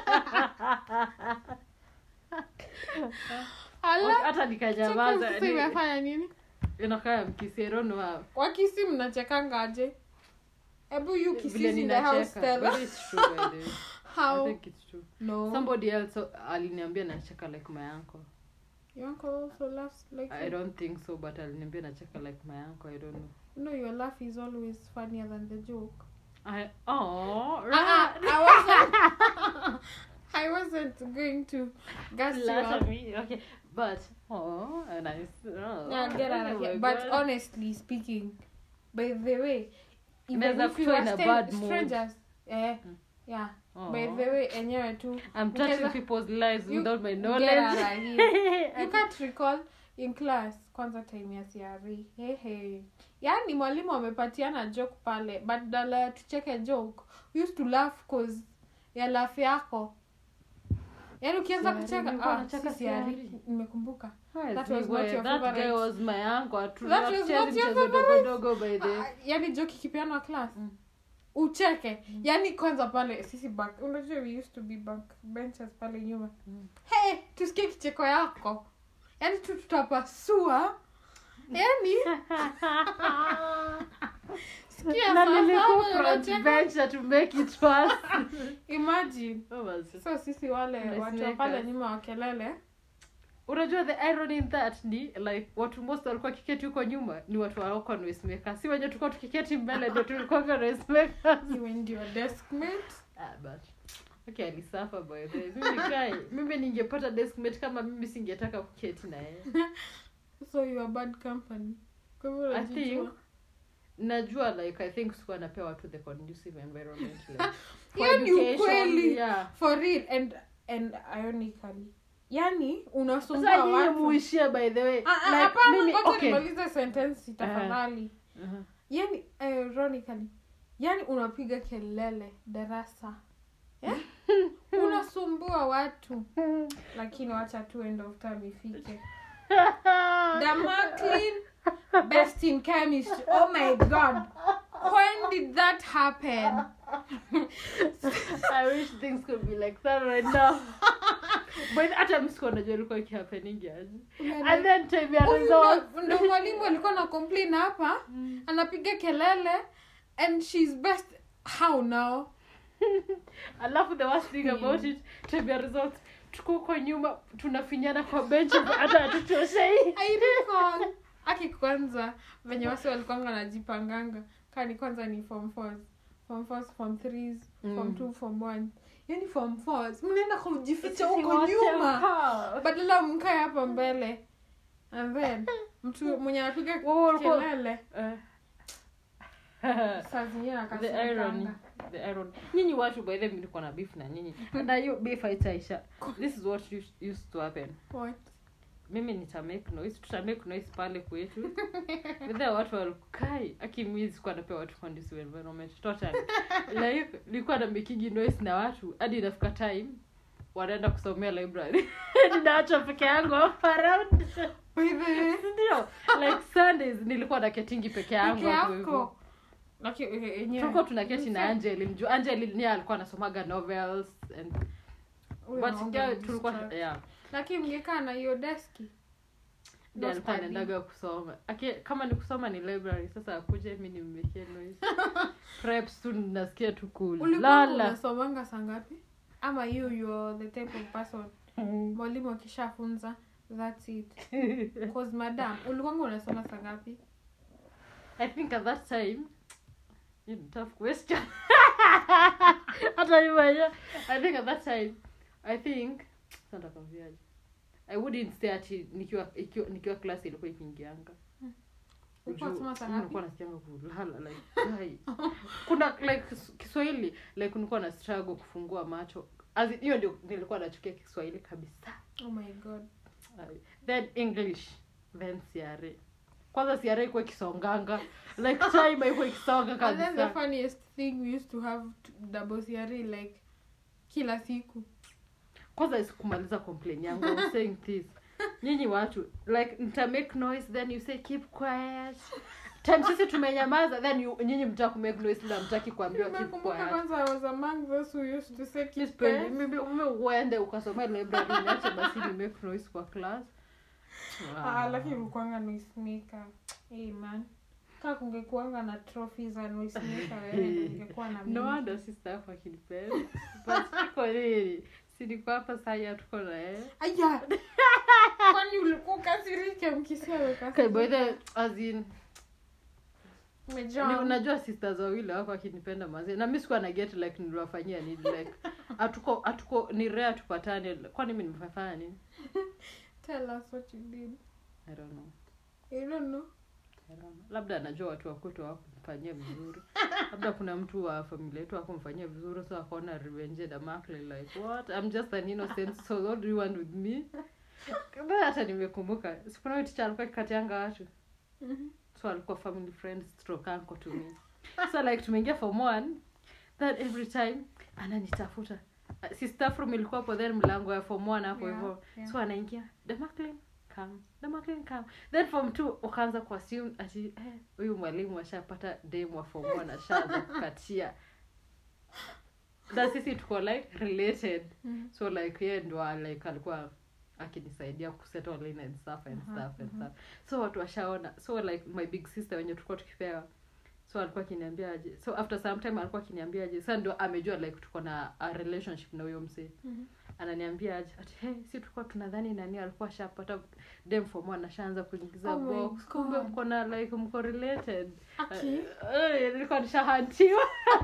Okay, Ala. hata nikanyamaza. Sasa imefanya nini? Inakaa mkisi I don't know. Wakisi mnachekanga aje? Ebu you Vile kisses in the ninacheka. house tell But us. it's true by the way. I How? think it's true. No. Somebody else aliniambia nacheka like my uncle. Your uncle also laughs like I you. don't think so but aliniambia nacheka like my uncle. I don't know. No, your laugh is always funnier than the joke. I oh Ah, right. I wasn't. I wasn't going to gas you Laugh up. at me. Okay. But oh nice. Oh, Yeah, get out of oh here. my But God. honestly speaking, by the way, even Unaweza if you kuwa are in a sta- bad mood. strangers, eh, Mm. yeah. Oh. By the way, enyewe tu. I'm touching Ukeza- people's lives you without my Get knowledge. out of here. You can't recall in class kwanza time ya C R E. Hey, hey. Yaani mwalimu amepatiana joke pale, badala ya tucheke joke, we used to laugh cause ya laugh yako. Yaani ukianza Siari, kucheka nilikuwa ah nacheka si siari siari. nimekumbuka. That That was was not your that favorite. guy was my uncle. That was not Tunacheza your mchezo favorite. dogo dogo by the. Ah, yaani joke ikipeanwa class. Mm. Ucheke. Yaani kwanza pale sisi back. Unajua we used to be back benches pale nyuma. Mm. Hey, tusikie kicheko yako. Yaani tu tutapasua. Yaani sikia Na sasa nilikuwa wewe front unacheka. bench to make it fast. Imagine. What was it? So sisi wale watu wa Nice pale makers. nyuma wa kelele. Unajua the irony in that ni like watu most walikuwa kiketi huko nyuma ni watu walikuwa noisemakers. Si wenye tulikuwa tukiketi mbele ndio tulikuwa noisemakers. You and your deskmate. Ah, but okay, alisafa by the way. Mimi kai, mimi ningepata deskmate kama mimi singetaka kuketi na yeye. So you are bad company. Kwa hivyo I unajijua. think najua like I think sikuwa napea watu the conducive environment like for Hiyo ni education, ukweli. yeah. For real and and ironically. Yaani unasumbua Sasa nyinyi watu. muishie by the way. Ah, ah, Like hapana, mimi ngoja okay. nimalize sentence tafadhali. Uh-huh. Yaani ironically. Yaani unapiga kelele darasa. Eh? Unasumbua watu. Lakini wacha tu end of time ifike. Damaklin best in chemistry. Oh my god. When did that happen? I wish things could be like that right now. But hata msiko najua ilikuwa ikihappening aje. And then time ya result. Ndo mwalimu alikuwa na complain hapa. Anapiga kelele and she's best. How now? Alafu the worst thing about it, time ya result tuko kwa nyuma tunafinyana kwa bench hata hatutoshei. I recall. Aki kwanza venye wasi walikuwa wanajipanganga. Kani kwanza ni form fours. Form fours, form threes, form two, form one. Yaani form fours. Mnaenda kujificha huko nyuma. Badala mkae hapa mbele. And then mtu mwenye anapiga kelele. Saa zingine The akasema irony, the irony. Nyinyi watu by the way mlikuwa na beef na nyinyi. Na hiyo beef haitaisha. This is what used, used to happen. What? Mimi nita make noise, tuta make noise pale kwetu. With watu walikai, akimizi kwa napewa watu conducive environment totally. Like nilikuwa na making noise na watu hadi inafika time wanaenda kusomea library. Ninaacha peke yangu around. Baby. Ndio. Like Sundays nilikuwa na ketingi peke yangu hapo hivyo. Lakini yenyewe Tulikuwa tunaketi na Angel, mjuu Angel ni alikuwa anasomaga novels and but yeah, tulikuwa yeah. Lakini mngekaa na hiyo deski. Ndio alikuwa anaendaga kusoma. Aki kama ni kusoma ni library, sasa akuje mimi nimmekie noise. Preps tu nasikia tu cool. Ulikuwa unasomanga saa ngapi? Ama you you are the type of person mwalimu akishafunza that's it. Cause madam, ulikuwa unasoma saa ngapi? I think at that time you tough question. Hata hivyo I think at that time I think sasa kamviaje. I wouldn't stay at nikiwa ikiwa nikiwa class ilikuwa ikiingianga. Ulikuwa unasoma saa ngapi? Nilikuwa nasikianga kulala like hai. Kuna like Kiswahili like nilikuwa na struggle kufungua macho. As hiyo ndio nilikuwa nachukia Kiswahili kabisa. Oh my god. Then English, then C R A. Kwanza C R A ilikuwa kisonganga. Like time ilikuwa kisonga kabisa. And then the funniest thing we used to have to double C R A like kila siku. Kwanza isikumaliza complain yangu. I was saying this. Nyinyi watu like nita make noise then you say keep quiet. Time sisi tumenyamaza then you, nyinyi mtaka ku make noise na mtaki kuambiwa keep quiet. Kwanza I was among those who used to say keep Please quiet. mimi mimi uende ukasoma library niache basi ni make noise kwa class. Wow. Ah, lakini ulikuanga noise maker. Hey man. Kama kungekuanga na trophies za noise maker wewe ungekuwa na mimi. No wonder sister yako akinipenda. But kwa nini? Si niko hapa sasa tuko na yeye. Aya. Kwani ulikuwa kasirike mkisema kasi? Okay, by the as in Umejaa. Unajua sisters wawili wako akinipenda mazee. Na mimi sikuwa na get like niliwafanyia nini like atuko atuko ni rare tupatane. Kwani mimi nimefanya nini? Tell us what you did. I don't know. You don't know. I don't know. Labda anajua watu wakuto wako kumfanyia vizuri. Labda kuna mtu wa familia yetu wako kumfanyia vizuri so akaona revenge na Markley like what? I'm just an innocent so what do you want with me? Kama hata nimekumbuka. Sikuna wewe teacher alikuwa katianga watu. Mhm. So alikuwa family friend stroke uncle to me. So like tumeingia form one, then every time ananitafuta. uh, si staff room ilikuwa hapo, then mlango ya form one hapo Yeah, hivyo. yeah. So anaingia, Demarclin come, Demarclin come. Then form two ukaanza kuassume ati eh huyu mwalimu ashapata dem wa form one ashaanza kukatia. Na sisi tuko like related. Mhm. So like yeye ndo like alikuwa akinisaidia kusettle in and stuff and Uh-huh, stuff and uh-huh. stuff. So watu washaona. So like my big sister wenye tulikuwa tukipewa, so alikuwa akiniambia aje, so after some time alikuwa akiniambia aje, sasa ndio amejua like tuko na a relationship na huyo msee. Mhm. Ananiambia aje ati hey, si tulikuwa tunadhani nani alikuwa ashapata dem form one ashaanza kuingiza Oh my box, kumbe God. mko na like mko related. Okay. Eh, nilikuwa nishahantiwa.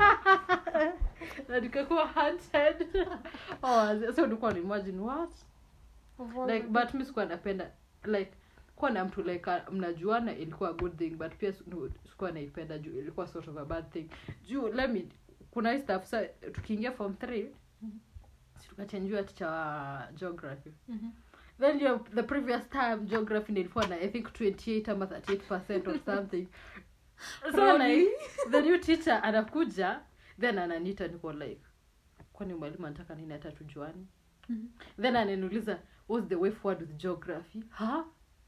Na nikakuwa hunted. Oh, so nilikuwa ni imagine what? Of all Like the but mimi sikuwa napenda like kuwa na mtu like uh, mnajuana ilikuwa a good thing, but pia no, sikuwa naipenda juu ilikuwa sort of a bad thing. Juu let me kuna hii stuff sa tukiingia form three, Mhm. si tukachangiwa teacher wa geography. Mhm. Then you the previous time geography nilikuwa na I think twenty-eight ama thirty-eight percent or something. So like the new teacher anakuja, then ananiita, niko like kwani mwalimu anataka nini hata tujuani? Mhm. Then ananiuliza what's the way forward with geography? Huh?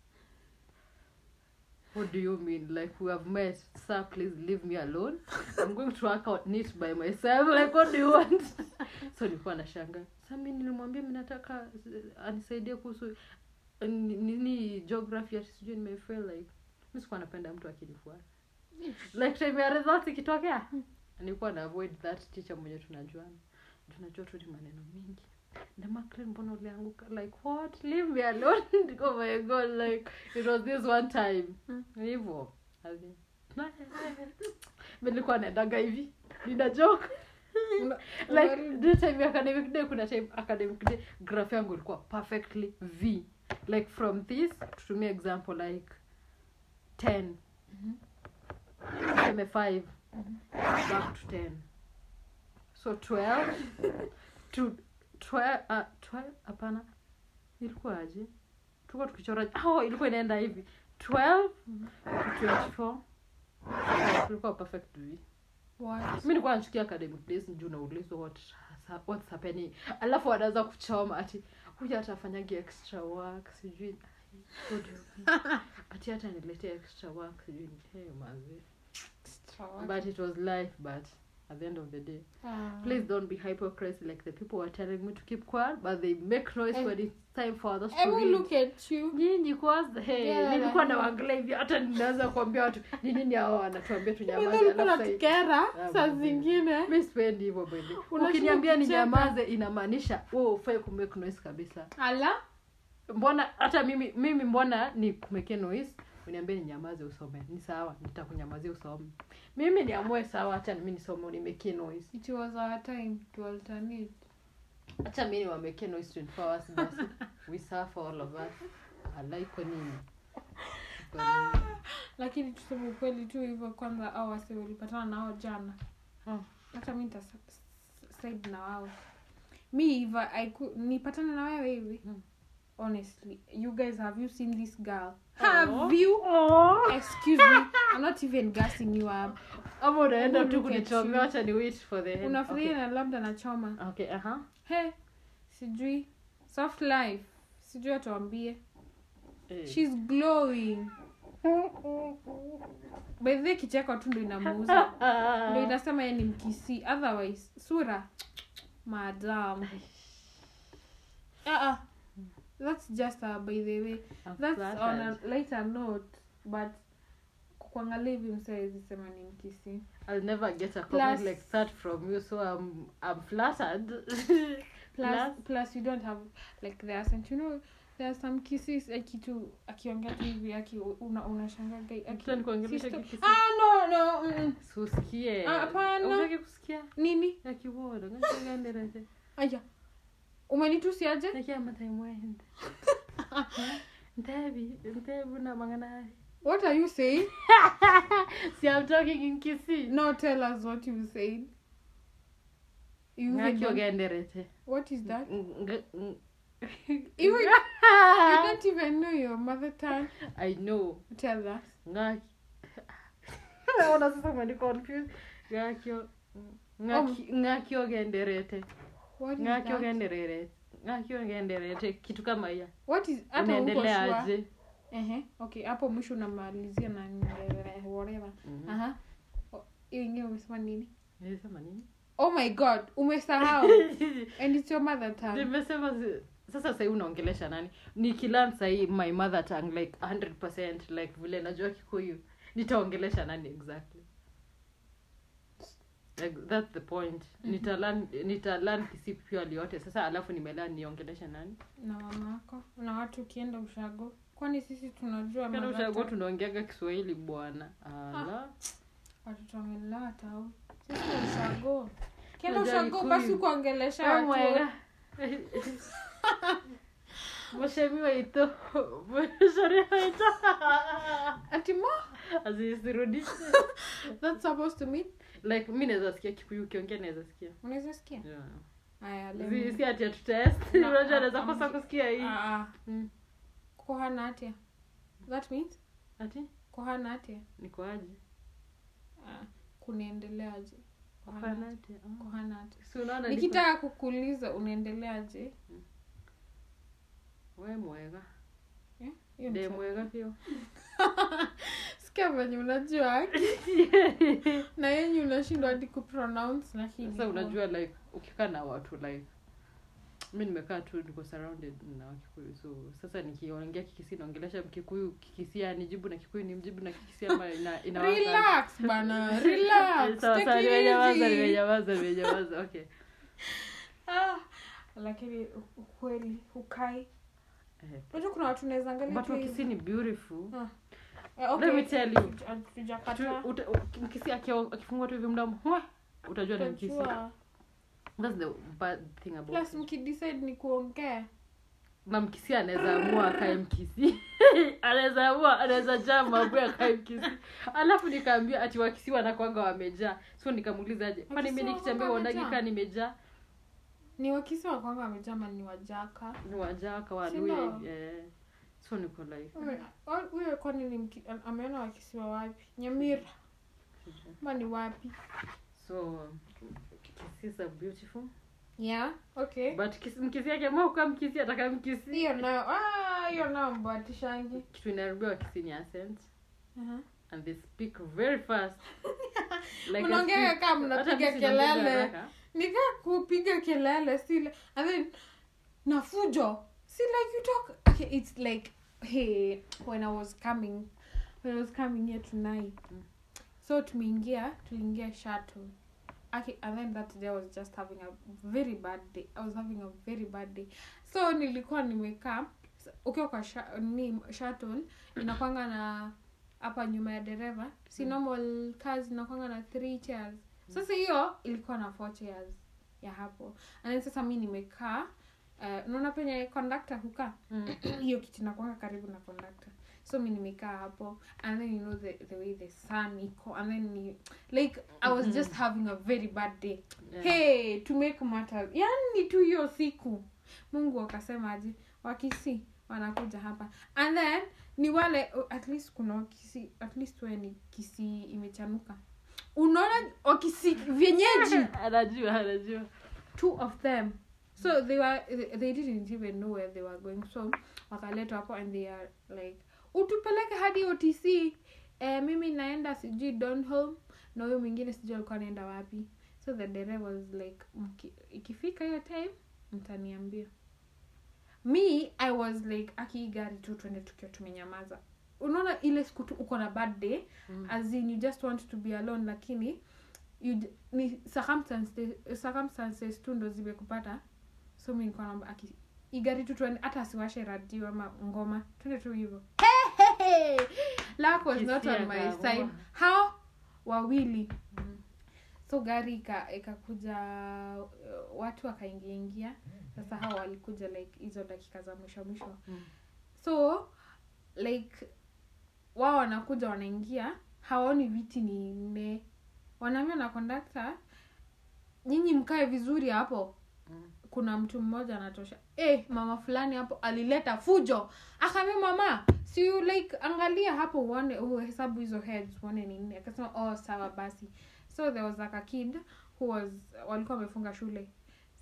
What do you mean? Like we have met, sir, please leave me alone. I'm going to work out neat by myself. Like what do you want? So nilikuwa nashanga. Sasa mimi nilimwambia mimi nataka uh, anisaidie kuhusu uh, nini geography, ati sijui nimefeel like mimi sikuwa napenda mtu akinifuata. Like time ya results ikitokea, nilikuwa na avoid that teacher mwenye tunajuana. Tunajua tu ni maneno mingi. Demarclin mbona ulianguka? Like what? Leave me alone. Oh my god, like it was this one time. Mm. Hivyo. Hazi. Nilikuwa naendaga hivi. Nina joke. Una- Like unarudi. the time ya academic day, kuna time academic day graph yangu ilikuwa perfectly V. Like from this, tutumie example like ten. Mhm. Tuseme five. Mhm. Back to ten. So twelve to twelve, uh, twelve hapana. Ilikuwa aje? Tulikuwa tukichora. Oh, ilikuwa inaenda hivi. twelve to twenty-four. Ilikuwa perfect V. What? Mimi nilikuwa nachukia academic days njoo naulizwa what what's happening. Alafu wanaanza kuchoma ati huyu atafanyagi extra work sijui. Ati hata niletee extra work sijui. Hey mazi. But it was life, but at the end of the day, Ah. please don't be hypocrites like the people were telling me to keep quiet, but they make noise Eh. when it's time for others I to will read. look at you. Nyinyi kwanza, hey, Yeah, nilikuwa like- na waangalia hivi, hata ninaanza kuambia watu ni nini hao wanatuambia tunyamaze. Ulikuwa alafu sai- unatukera Ah, saa mzee. zingine. Mimi sipendi hivyo baby. Unashinda Ukiniambia ni kucheka. nyamaze inamaanisha wewe ufai ku make noise kabisa. Ala? Mbona hata mimi mimi mbona ni kumeke noise? Uniambie ni nyamaze usome. Ni sawa, nitakunyamazia usome. Mimi niamue sawa, acha mimi nisome unimeke noise. It was our time to alternate. Acha mimi niwameke noise twenty-four hours basi. We suffer all of us. Alai kwa nini? Kwa nini? Lakini tuseme ukweli tu hivyo, kwanza hao wase walipatana nao jana. Hmm. Hata mimi nita side na wao. Me if I could nipatane na wewe hivi. Hmm. Honestly, you guys, have you seen this girl? Have Oh. you? Oh. Excuse me, I'm not even gassing you up. Ama unaenda Look tu at kunichomea, you. acha ni wait for the end. Unafikiria Okay. na labda nachoma. Okay, aha. He, sijui soft life. Sijui atuambie. Eh. She's glowing. By the way, kicheko tu ndo inamuuza. Ndio inasema yeye ni Mkisi. Otherwise, sura madam. Ah ah. That's just uh, by the way. I'm That's on flattered. a lighter note, but kuangalia hivi msaizi sema ni Mkisi. I'll never get a comment Plus- like that from you, so I'm I'm flattered. Plus, Plus- plus you don't have like the accent. You know, there are some kisses akitu akiongea tu hivi aki una unashangaga Mtu anikuongelesha Sister- kikisi. Ah no no. Mm. Susikie. Ah, hapana. Unataka kusikia? Nini? Yakiwoda, ngani ndirete. Aya. Umenitusi aje? Yakia matai mwende. Ndebi, ndebi na mangana. What are you saying? See, I'm talking in Kisi. No, tell us what you said. You even Ngaki don't- ogenderete. What is that? Nga- ng- Even you don't even know your mother tongue. I know. Tell us. Ngaki. Naona sasa mimi confused. Ngaki. Ngaki ngaki ogenderete. What is ngaki that? ongenderere ngaki ongenderere kitu kama hiyo What is hata uko unaendelea sure? aje Ehe, okay, hapo mwisho unamalizia na ngerere whatever. Mhm. Aha. O- Hiyo ingine umesema nini? nilisema nini Oh my god, umesahau. And it's your mother tongue. nimesema zi- sasa sasa unaongelesha nani nikilearn sahi my mother tongue like one hundred percent like vile najua Kikuyu nitaongelesha nani exactly like that's the point nitalearn nitalearn Kisii purely yote sasa alafu nimelearn niongelesha nani Na mamako. Na watu ukienda ushago. Kwani sisi tunajua kana mother ushago tongue? tunaongeaga Kiswahili bwana ala Watoto wamelala tao. Sisi ushago. Kenda Unajua ushago Kikuyu. basi kuongelesha Oh my watu. God. Mheshimiwa ito mheshimiwa ito Ati mo? azisirudishe That's supposed to mean. like mi naweza sikia Kikuyu ukiongea naweza sikia Unaweza sikia? yeah. Aya, let Zi- me. si ati atutest Na- unajua naweza ah, kosa ah, kusikia hii Ah, ah. Mm. Kohana atia. That means ati kohana atia. niko aje Ah, kunaendeleaje? Hapana, ati, ah. Kohana atia. Si unaona niko- Nikitaka kukuuliza unaendeleaje? we mwega Eh? Hiyo ni de sawa. mwega pio Sikia venye unajua na yenye unashindwa hadi kupronounce lakini. sasa unajua like ukikaa na watu like mi nimekaa tu niko surrounded na Wakikuyu so sasa nikiongea Kikisii naongelesha Mkikuyu Kikisii anijibu na Kikuyu ni mjibu na Kikisii ama ina inawaka Relax bana, relax. sawa sawa Take it nimenyamaza easy. nimenyamaza nimenyamaza okay Ah, lakini u- ukweli ukai. eh, Unajua kuna watu naweza angalia but tu hivi. Kikisii ni beautiful Ah. Eh, okay. Let me tell you. Tuja- tujakata. Tu- uta- u- Mkisii akio- akifungua tu hivi mdomo mwa, utajua ni Mkisii Utajua. that's the bad thing about Plus it. mkidecide ni kuongea. na Mkisii anaweza amua akae Mkisii anaweza amua anaweza jaa mambo akae Mkisii alafu nikaambia ati Wakisii wanakwanga wamejaa so nikamuuliza aje kwani mimi Wakisii nikitembea wanakuanga uonagi wamejaa? kaa nimejaa Ni wakisi wa kwanga wamejama ni wajaka. ni wajaa kwa Si Waluya ndio? eh so niko like Uwe- wa- Huyo kwani ni mki- am- ameona wakisiwa wapi? Nyamira. Ma ni wapi? so Kisii is a beautiful Yeah, okay. but Kis- Mkisii yake mwa kwa Mkisii ataka Mkisii Hiyo nayo, ah, hiyo nayo mbatishangi. kitu inarudia Wakisii ni accent Uh-huh. and they speak very fast I Unaongea speak- kama hata mnapiga mimi sinaongea kelele. haraka. Nika kupiga kelele sile. And then na fujo. See like you talk. Okay, it's like hey, when I was coming when I was coming here tonight. Mm. So tumeingia, tuliingia shuttle. Okay, and then that day I was just having a very bad day. I was having a very bad day. So nilikuwa nimekaa ukiwa kwa sha, ni shuttle inakwanga na hapa nyuma ya dereva. Si Mm. normal cars inakwanga na three chairs. Sasa hiyo ilikuwa na four chairs ya hapo. And then sasa mimi nimekaa uh, unaona penye conductor hukaa Mm. hiyo kiti nakwanga karibu na conductor. So mimi nimekaa hapo and then you know the the way the sun iko and then ni, like I was just having a very bad day. Yeah. Hey, to make matters. Yaani tu hiyo siku Mungu akasema aje Wakisii wanakuja hapa. And then ni wale uh, at least kuna Wakisii, at least wewe ni Kisii imechanuka. Unaona Wakisii vienyeji anajua anajua two of them. So they were they, they didn't even know where they were going. So wakaletwa hapo and they are like utupeleke hadi O T C. Eh, mimi naenda sijui Donholm na huyo mwingine sijui alikuwa anaenda wapi. So the driver was like mki, ikifika hiyo time mtaniambia. Me I was like aki gari tu twende tukiwa tumenyamaza. Unaona ile siku tu uko na bad day Mm. as in you just want to be alone lakini you j- ni circumstances circumstances tu ndo zimekupata. So mimi nilikuwa naomba aki igari tu twende hata asiwashe radio ama ngoma twende tu hivyo. Hey, hey, hey. Luck was not Kisia on my kaamua. side. How wawili. Mm. So gari ika ikakuja uh, watu wakaingia ingia. Sasa hao walikuja like hizo dakika za mwisho mwisho. Mm. So like wao wanakuja wanaingia hawaoni viti ni nne. Wanaambia na conductor nyinyi mkae vizuri hapo. Mm. Kuna mtu mmoja anatosha. Eh, mama fulani hapo alileta fujo. Akamwambia mama, si you like angalia hapo uone uhesabu hizo heads uone ni nini. Akasema oh sawa basi. So there was like a kid who was walikuwa wamefunga shule.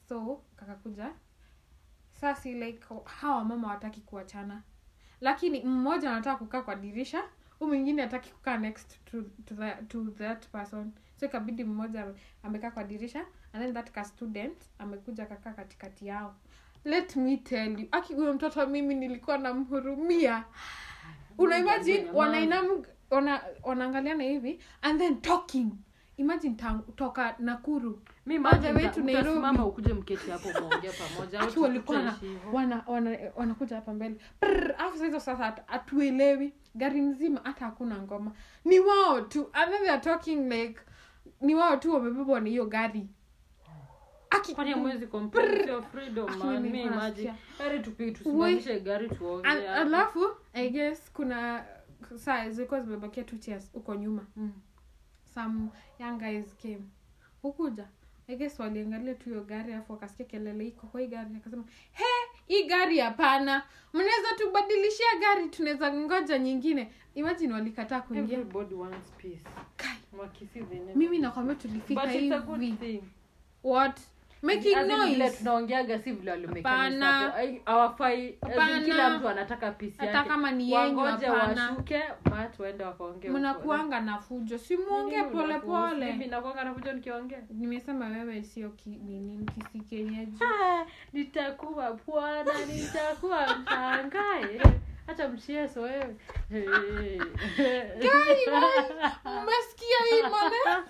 So kakakuja sasa like hawa mama wataki kuachana, lakini mmoja anataka kukaa kwa dirisha, huyu mwingine hataki kukaa next to to, the, to that person. So ikabidi mmoja amekaa kwa dirisha and then that ka student amekuja kakaa katikati yao. Let me tell you, aki huyo mtoto mimi nilikuwa namhurumia. Una imagine wanainamu wana wanaangaliana hivi and then talking. Imagine toka Nakuru mimi maji wetu Nairobi, mama ukuje mketi hapo muongee pamoja au walikuwa wana wana wanakuja hapa mbele. Afu hizo sasa atuelewi, gari mzima hata hakuna ngoma, ni wao tu and then they are talking like ni wao tu wamebebwa na hiyo gari. Aki kwani mwezi complete your freedom man, mimi imagine heri tupi tusimamishe gari tuongee. Alafu I guess kuna saa zilikuwa zimebakia two chairs huko nyuma. Mm. Some young guys came. Hukuja. I guess waliangalia tu hiyo gari afu wakasikia kelele iko kwa hii gari, akasema, "He, hii gari hapana. Mnaweza tubadilishia gari, tunaweza ngoja nyingine." Imagine walikataa kuingia. Everybody wants peace. Kai, wakisi zene. Mimi nakwambia tulifika hivi. But it's a good thing. What? Making as noise. Vile tunaongeaga si vile walimekana hapo. Hawafai kila mtu anataka peace yake. Hata kama ni yenyu hapana. Wangoje washuke, watu waende wakaongee. Mnakuanga na fujo. Si muongee pole pole. Mimi nakuanga na fujo nikiongea. Nimesema wewe sio nini mkisi kienyeji. Ah, nitakuwa bwana, nitakuwa mtangae. Acha mchezo wewe. Gai, umesikia hii maneno?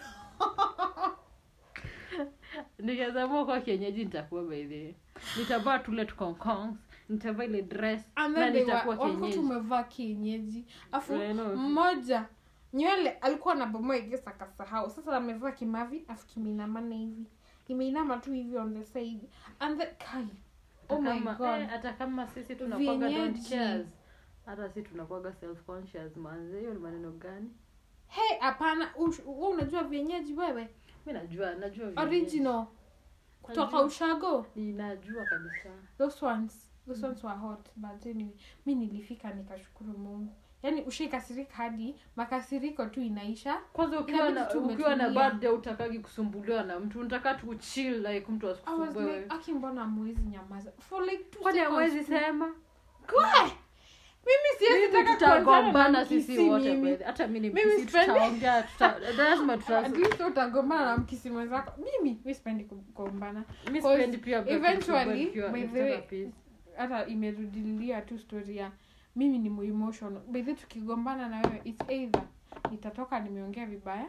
Nikazama kwa kienyeji nitakuwa by the way. Nitavaa tule tukonkongs, nitavaa ile dress na nitakuwa kienyeji. Wako tumevaa kienyeji. Afu mmoja nywele alikuwa na bomoa igesa kasahau. Sasa amevaa kimavi afu kimeinama hivi. Imeinama tu hivi on the side. And the kai. Oh my god. Eh, hata kama sisi tunakuwa don't cares. Hata sisi tunakuwa self conscious manze. Hiyo ni maneno gani? Hey, hapana, wewe unajua vienyeji wewe? Mimi najua, najua vienyeji. Original. Kutoka ushago? Ninajua kabisa. Those ones, those ones were hot, but anyway, mimi nilifika nikashukuru Mungu. Yaani ushikasirika hadi makasiriko tu inaisha. Kwanza ukiwa na ukiwa na birthday utakagi kusumbuliwa na mtu, unataka tu chill like mtu asikusumbue wewe. Aki mbona mwezi nyamaza? For like two seconds. Kwani mwezi sema? Kwa mimi siwezi taka kugombana sisi wote baadhi. Hata mimi mimi tutaongea tuta lazima tutaanza. At least utagombana na mkisi mwenzako. Mimi mimi sipendi kugombana. Mimi sipendi pia eventually by the way hata imerudilia tu story ya mimi ni emotional. By the tukigombana na wewe it's either nitatoka nimeongea vibaya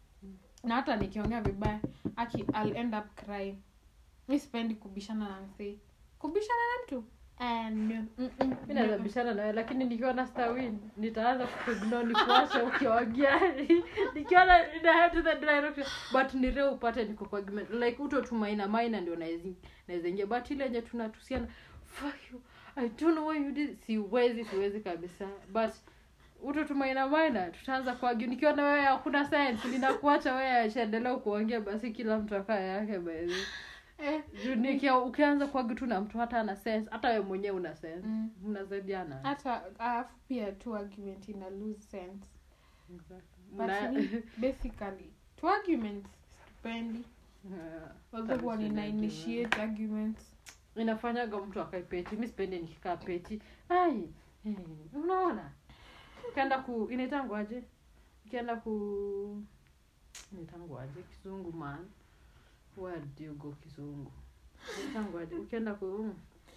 na hata nikiongea vibaya aki I'll end up crying. Mimi sipendi kubishana na msee. Kubishana na mtu and mimi naweza bishana nawe lakini nikiwa na Starwin nitaanza kuignore ni kuacha ukiongea nikiona ina head to the direction but ni leo upate niko kwa argument like uto tumaina maina ndio naweza naweza ingia but ile yenye tunatusiana fuck you I don't know why you did siwezi siwezi kabisa but uto tumaina maina tutaanza kwa argue nikiona wewe hakuna sense ninakuacha wewe aendelee kuongea basi kila mtu akaa yake basi. Eh, Junikia ukianza kwa kitu na mtu hata ana sense, hata wewe mwenyewe una sense. Mm. Mnasaidiana. Hata alafu pia tu argument ina lose sense. Exactly. But na, basically, two arguments stupendi. Yeah. Although one ina initiate arguments. Inafanyaga mtu akae peti. Mimi sipendi nikikaa peti. Ai. Hey, unaona? Ukienda ku inaitangwa aje? Ukienda ku inaitangwa aje kizungu man. Where do you go kizungu? Nitangwaje ukienda ku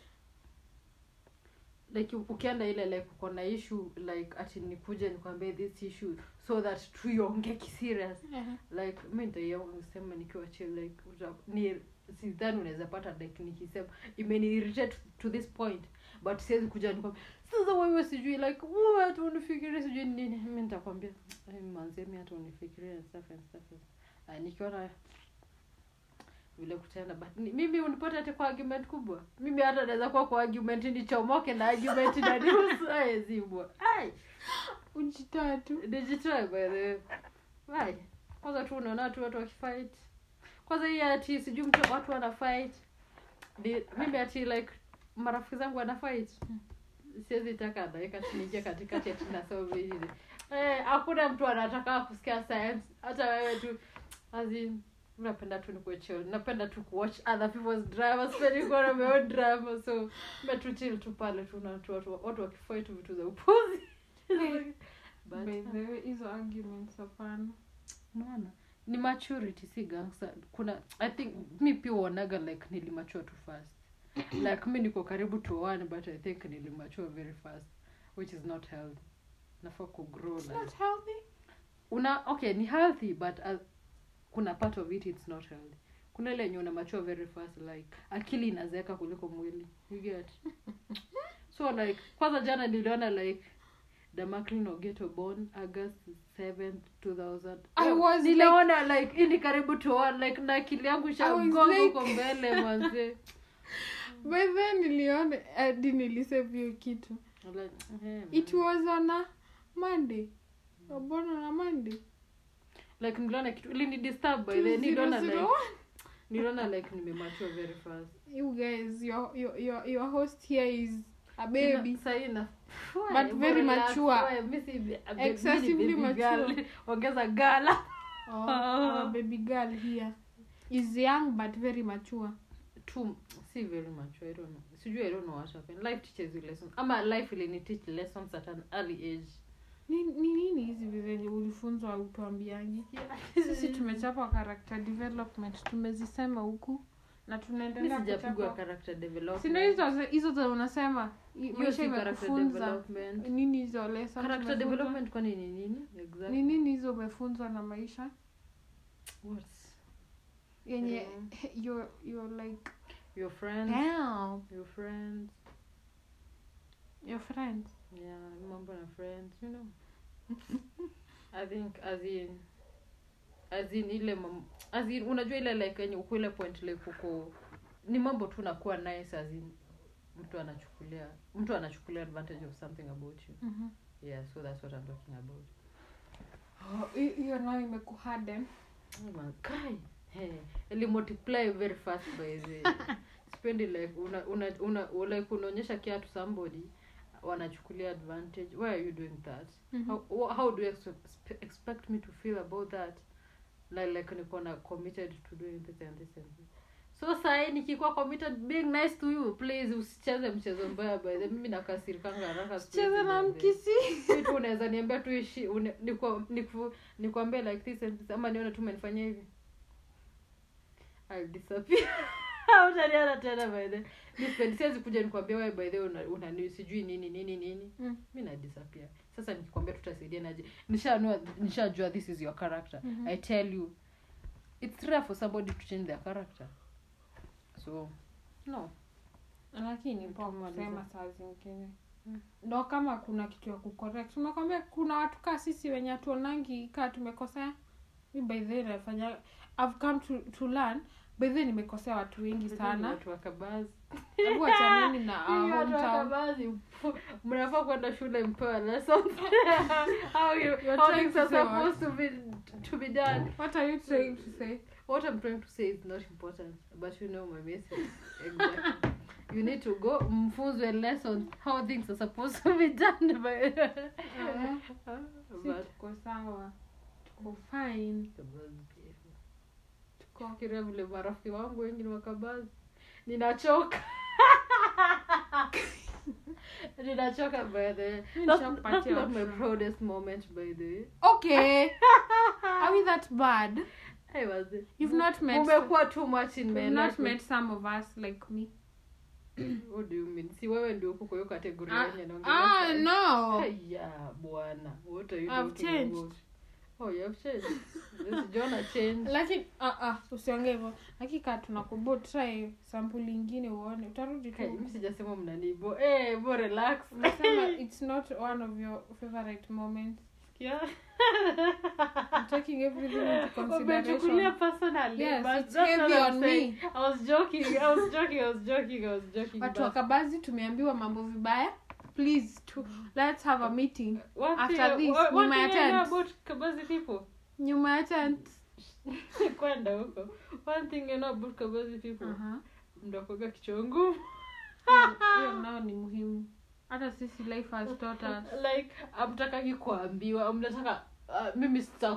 like ukienda ile like uko na issue like ati nikuje nikwambie this issue so that tuionge kiserious. Uh-huh. Like mimi ndio unasema nikiwa chill like ni sidhani unaweza pata like nikisema imeni irritate to this point but siwezi kuja nikwambia sasa wewe sijui like wewe tu unifikirie sijui nini. Mimi nitakwambia manze mimi hata unifikirie and stuff and stuff. Ah nikiona vile kutenda but mimi unipata hata kwa argument kubwa mimi hata naweza kuwa kwa argument nichomoke na argument na news aizibwa ai ujitatu digital by the way kwanza tu unaona watu watu wakifight kwanza hii ati sijui mtu watu wana fight mimi ati like marafiki zangu wana fight siwezi taka dakika tuningie katikati ati na sababu hizi eh hakuna mtu anataka kusikia science hata wewe tu azin napenda tu nikuwe chill. Napenda tu watch other people's drama, spending on my own drama. So mimi tu chill tu pale tu na watu watu watu wakifight vitu za upuzi. But by the way hizo arguments hapana. Unaona? Ni maturity si gangster. Kuna I think me pia wanaga like nilimature too fast. Like me niko karibu to one but I think nilimature very fast, which is not healthy. Nafaa ku grow It's like. not healthy. Una okay ni healthy but uh, kuna part of it it's not healthy. Kuna ile yenye una mature very fast like akili inazeeka kuliko mwili. You get? So like kwanza jana niliona like the Maclean Ogeto born August seventh two thousand. I was niliona like, like ini karibu to one like na akili yangu shagongo like... kwa mbele manze. By then niliona hadi nilisave hiyo kitu. Like, hey, it was on a Monday. Mm. Born on a Monday. Like niliona kitu ili ni disturb by then niliona like niliona like nimemature very fast. You guys, your your your, your host here is a baby. Saina. But very mature. Excessively mature. Ongeza gala. Oh, our baby girl here is young but very mature. Too, see very mature. I don't know. Sijui I don't know what happened. Life teaches you lessons. Ama life ili ni teach lessons at an early age. Ni ni nini hizi vivenye ulifunzwa utuambiangi? Sisi tumechapa character development, tumezisema huku na tunaendelea kuchapa. Sijapigwa character development. Sina hizo hizo za unasema maisha imekufunza nini hizo lessons? Character development kwa nini nini? Exactly. Ni nini hizo umefunzwa na maisha? What? Yenye yeah. you're you're like your friends. Damn. Your friends. Your friends. Yeah, mambo na friends, you know. I think as in as in ile mam, as in unajua ile like yenye ukule point like uko ni mambo tu nakuwa nice as in mtu anachukulia mtu anachukulia advantage of something about you. Mhm. Yeah, so that's what I'm talking about. Oh, hiyo nayo imekuharden. Oh my god. Hey, ili multiply very fast by the spend like una una, una like unaonyesha kia to somebody wanachukulia advantage. Why are you doing that? Mm-hmm. How how do you expect, expect me to feel about that? Like like niko na committed to doing this and this and this. So sai nikikuwa committed being nice to you, please usicheze mchezo mbaya by the mimi nakasirikanga haraka. Cheza na mkisi. Kitu unaweza niambia tu ishi niko niko nikwambia like this and this ama niona tu umenifanyia hivi. I'll disappear. Utaniana tena by the way. Siwezi kuja nikwambia wewe by the way una, una sijui nini nini nini. Mm. Mimi na disappear. Sasa nikikwambia tutasaidiana aje. Nishajua nishajua this is your character. Mm-hmm. I tell you it's rare for somebody to change their character. So no. Lakini poa kusema saa zingine. Mm. Ndio kama kuna kitu ya kucorrect. Unakwambia kuna watu kama sisi wenye atuonangi kaa tumekosea. Mimi by the way nafanya I've come to to learn by the way nimekosea watu wengi sana. Watu wakabazi. Hebu acha nini na uh, watu wakabazi. Mnafaa kwenda shule mpewa lessons. How you You're how things are supposed to be to be done. What are you trying to say? What I'm trying to say is not important, but you know my message. Exactly. You need to go mfunzwe lessons how things are supposed to be done by uh, but tuko sawa. Tuko fine. Tuko kile vile marafiki wangu wengine wakabazi. Ninachoka. Ninachoka by the that's, that's not my proudest moment by the way. Okay. Are we that bad? I was it. You've not met umekuwa too much in my life. You've not met some of us like me. What do you mean? Si wewe ndio uko kwa hiyo category yenyewe naongea. Ah, no. Yeah, bwana. What are you I've talking changed. about? Oh, you have changed. This Jonah changed. Lakini ah ah usiongee hivyo. Hakika tunakubo try sample nyingine uone. Utarudi tu. Mimi sijasema mnanibo. Eh, bo relax. Nasema it's not one of your favorite moments. Yeah. I'm taking everything into consideration. Umechukulia personally. Yes, but it's heavy on me. I was joking. I was joking. I was joking. I was joking. Watu wakabazi tumeambiwa mambo vibaya. Please to let's have a meeting what after thing, this. What, what Nyuma ya tent. About Kabazi people? Nyuma ya tent. Kwenda huko. One thing you know about Kabazi people. Uh-huh. Mdakoga kichongu. Hiyo nao ni muhimu. Hata sisi life has taught us. Like amtakaki kuambiwa, mnataka uh, mimi sitaki kusikia.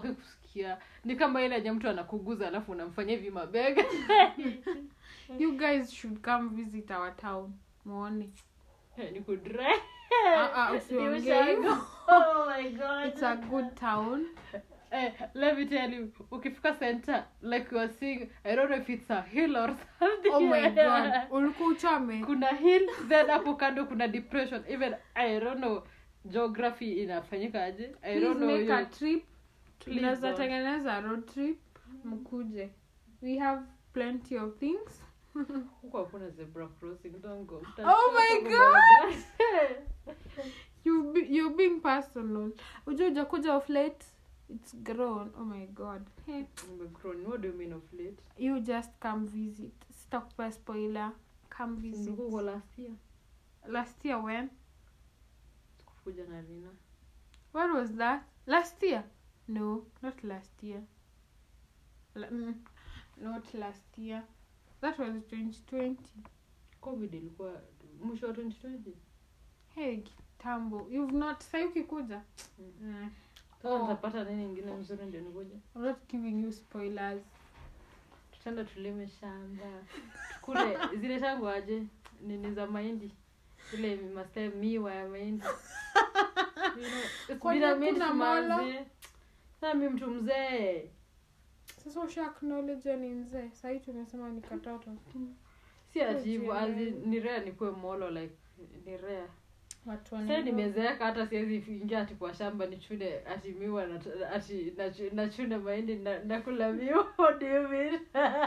unasikia ni kama ile ya mtu anakuguza alafu unamfanyia hivi mabega. You guys should come visit our town muone. Ni kudry. Ah ah, usiongee. Oh my god, it's a good town. Eh, let me tell you, ukifika center like you are seeing, I don't know if it's a hill or something. Oh my god, ulikuwa uchame. Kuna hill, then hapo kando kuna depression. Even I don't know geography inafanyika aje. I don't know. Make you. a trip. Tunaweza don't. tengeneza road trip mkuje. We have plenty of things. Huko hakuna zebra crossing, don't go. Oh my god. you be, you're being personal. Uje ujakuja of late. It's grown. Oh my god. Hey. Grown. What do you mean of late? You just come visit. Sitakupa spoiler. Come visit. Huko last year. Last year when? Kufuja na Rina. What was that? Last year? No, not last year. La- mm, not last year. That was twenty twenty. COVID ilikuwa mwisho wa twenty twenty. Hey, kitambo. You've not say ukikuja. Mm. Mm. Sasa Oh. nitapata nini ingine mzuri ndio nikuja? I'm not giving you spoilers. Tutaenda tulime shamba. Kule zile tangu aje nini za mahindi. Ile master miwa ya mahindi. You know, Kwani bila mahindi kuna mola? tumaze. Sasa mimi mtu mzee. Sasa usha acknowledge ni mzee. Sasa hivi tumesema ni katoto. Si ajibu azi ni rare ni kwa molo like ni rare. Watu Sasa wana nimezeeka hata siwezi ingia ati kwa shamba nichune ati miwa na ati nachu- nachuna mahindi na nakula miwa. What do you mean?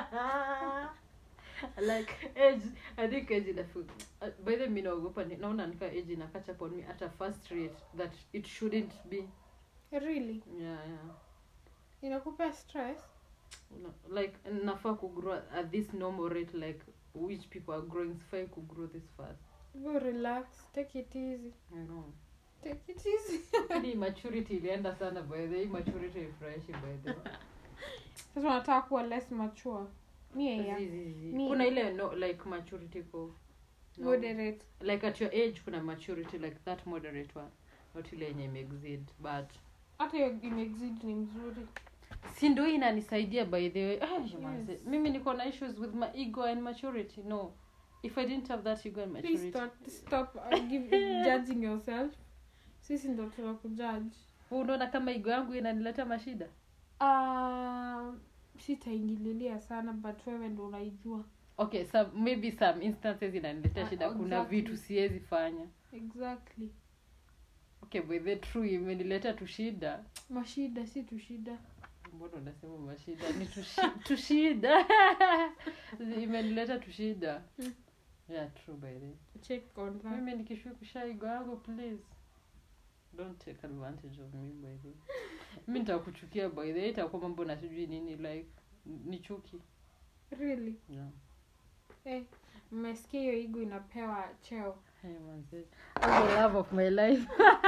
Like age, I think age ina feel. Uh, by the way, mimi naogopa ni naona nika age ina catch up on me at a fast rate that it shouldn't be. Really? Yeah, yeah. Inakupa stress? No, like nafaa ku grow at this normal rate like which people are growing. Sifai ku grow this fast. Go relax, take it easy. I know. Take it easy. Hii maturity ilienda sana by the way. Maturity ifresh by the way. Sasa unataka kuwa less mature. Mie ya. Zizi. Me. Kuna ile no like maturity ko no. Moderate. Like at your age kuna maturity like that moderate one, not ile yenye imeexceed but Hata hiyo imeexceed ni mzuri. si ndio inanisaidia by the way. Ah, Yes. yes. Mimi niko na issues with my ego and maturity. No, if I didn't have that ego and Please maturity, stop, stop uh, give, judging yourself. Sisi ndo tunakujudge. unaona kama ego yangu inanileta mashida. Uh, sitaingililia sana but wewe ndo unaijua. Okay, some maybe some instances inaniletea Ah, shida. Kuna exactly. vitu siwezi fanya. Exactly. Okay, by the true imenileta tu shida. Mashida si tushida. Mbona unasema mashida ni tushi- tushida? Imenileta tushida. Mm. Yeah, true by the way. Check on that. Mimi nikishukusha ego yangu please. Don't take advantage of me by the way. Mimi nitakuchukia by the way, itakuwa mambo na sijui nini like ni chuki. Really? Yeah. Eh, mmesikia hiyo ego inapewa cheo. Hey manze. The love of my life.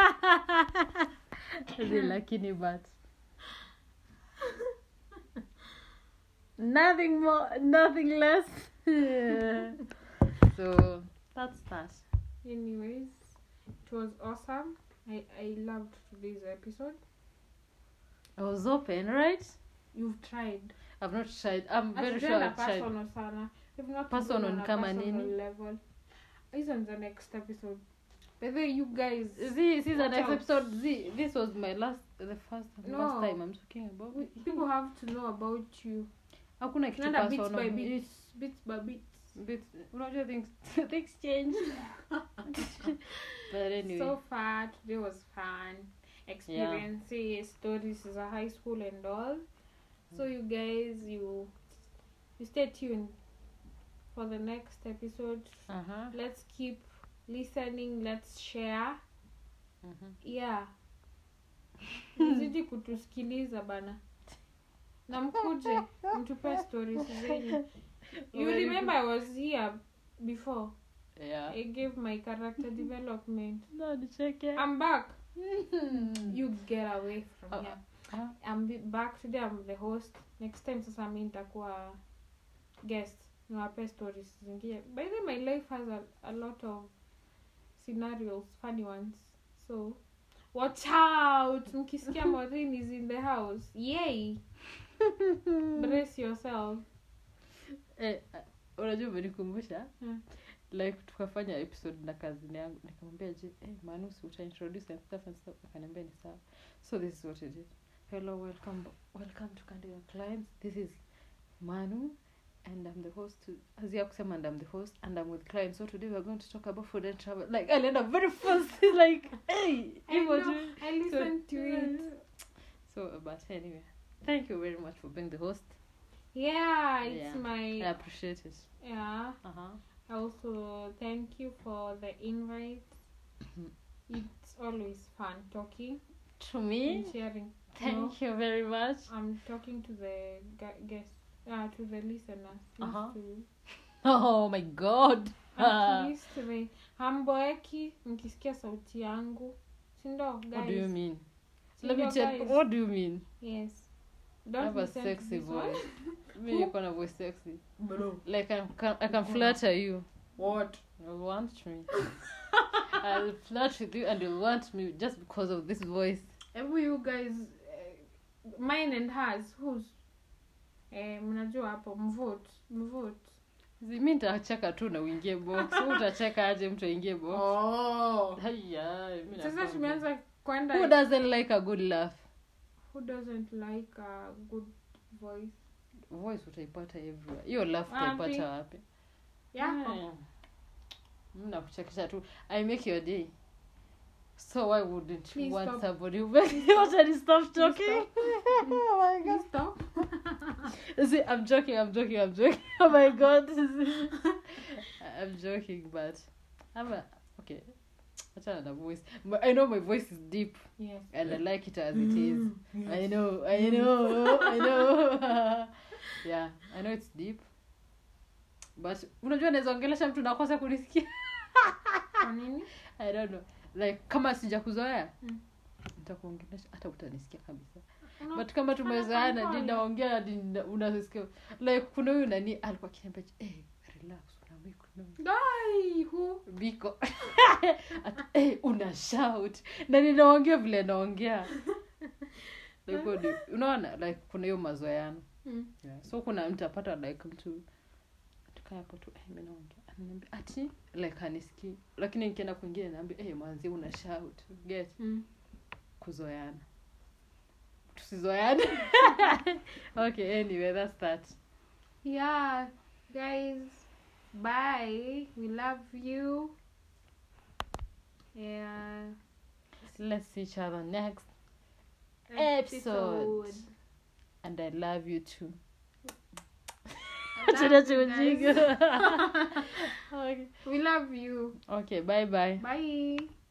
The lakini but nothing more, nothing less. So that's that. Anyways, it was awesome. I, I loved today's episode. I was open, right? You've tried. I've not tried. I'm very sure Hatujaenda I've tried. personal sana. We've not Personal gone on a kama personal nini? level. Hizo on the next episode. By the way, you guys, Z, this is the Watch next out. episode. Z, this was my last, the first, No. first time I'm talking about we- it. people have to know about you. Hakuna kitu Tunaenda bits personal. by bits, It's bits by bits. bits. Unajua things, things change. But anyway. So far, today was fun. Experiences, stories as a high school and all. So you guys, you you stay tuned for the next episode. Uh-huh. Let's keep listening. Let's share. Mm-hmm. Yeah. Mzidi kutusikiliza bana. Na mkuje mtupe stories zenyu. You Very remember I was here before. Yeah. I gave my character development. No, check it. I'm back. You get away from Oh, here. uh, I'm be- back today. I'm the host. Next time sasa mimi nitakuwa guest. Niwape stories zingine. By the way, my life has a, a lot of scenarios, funny ones. So watch out. Mkisikia Maureen is in the house. Yay. Brace yourself. Eh, unajua umenikumbusha? Hmm. Like tukafanya episode na cousin yangu nikamwambia je eh Manu si uta introduce and stuff and stuff akaniambia ni sawa. So this is what it is. Hello, welcome welcome to Candida Clients. This is Manu and I'm the host to, as you kusema, and I'm the host and I'm with clients. So today we're going to talk about food and travel. Like I learned a very fast like hey I know, I listened so, to it. So but anyway, thank you very much for being the host. Yeah, it's Yeah. my I appreciate it. yeah. Uh-huh. Also, thank you for the invite. It's always fun talking To me, and sharing. thank you very much. I'm talking to the gu- guests, uh, to the listeners. Uh-huh. To, Oh my god. at least the hamboeki mkisikia sauti yangu. Sindo, guys. What do you mean? Sindo, Let me check. guys. What do you mean? Yes. I Don't have a listen to sexy this voice. one. Me, you can have voice sexy. Bro. Like I can, I can flatter you. What? You want me? I'll flirt with you, and you'll want me just because of this voice. Every you guys, uh, mine and hers, whose? Eh, mnajua hapo, mvote, mvote. Mi nitacheka tu na uingie box. Wewe utacheka aje mtu aingie box? Oh. Haya, mimi Sasa nakwambia. tumeanza kwenda. Who doesn't like a good laugh? Who doesn't like a good voice? Voice utaipata everywhere. Hiyo laugh Wapi? utaipata wapi? Yeah. Mimi nakuchekesha tu. I make your day. So why wouldn't Please you want stop. somebody who makes you want to stop talking? Oh my god. Please stop. See, I'm joking, I'm joking, I'm joking. Oh my god. I'm joking, but I'm a, okay. Achana na voice. But I know my voice is deep Yes. and I like it as it is. I know, I know, I know. Yeah, I know it's deep. But unajua naweza ongelesha mtu nakosa kunisikia. Kwa nini? I don't know. Like kama sijakuzoea, Mm. nitakuongelesha hata utanisikia kabisa. Una- But kama tumezoeana Unafanya. ndio naongea hadi unasikia. Like kuna huyu nani alikuwa akiniambia, "Eh, relax, una wiko no." Dai, who? Biko. At, eh, una shout. Na ninaongea vile naongea. Like what do you- unaona like kuna hiyo mazoeano. Mm. Yeah. So kuna mtu apata like mtu tukaa hapo tu eh mimi naongea. Ananiambia ati like anisikii. Lakini nikienda kwingine naambia eh manzi una shout. Get Mm. kuzoeana. Tusizoeane. Okay, anyway, that's that. Yeah, guys, bye. We love you. Yeah. Let's see each other next episode. And I love you too. I love you guys. Okay. We love you. Okay, bye bye. Bye.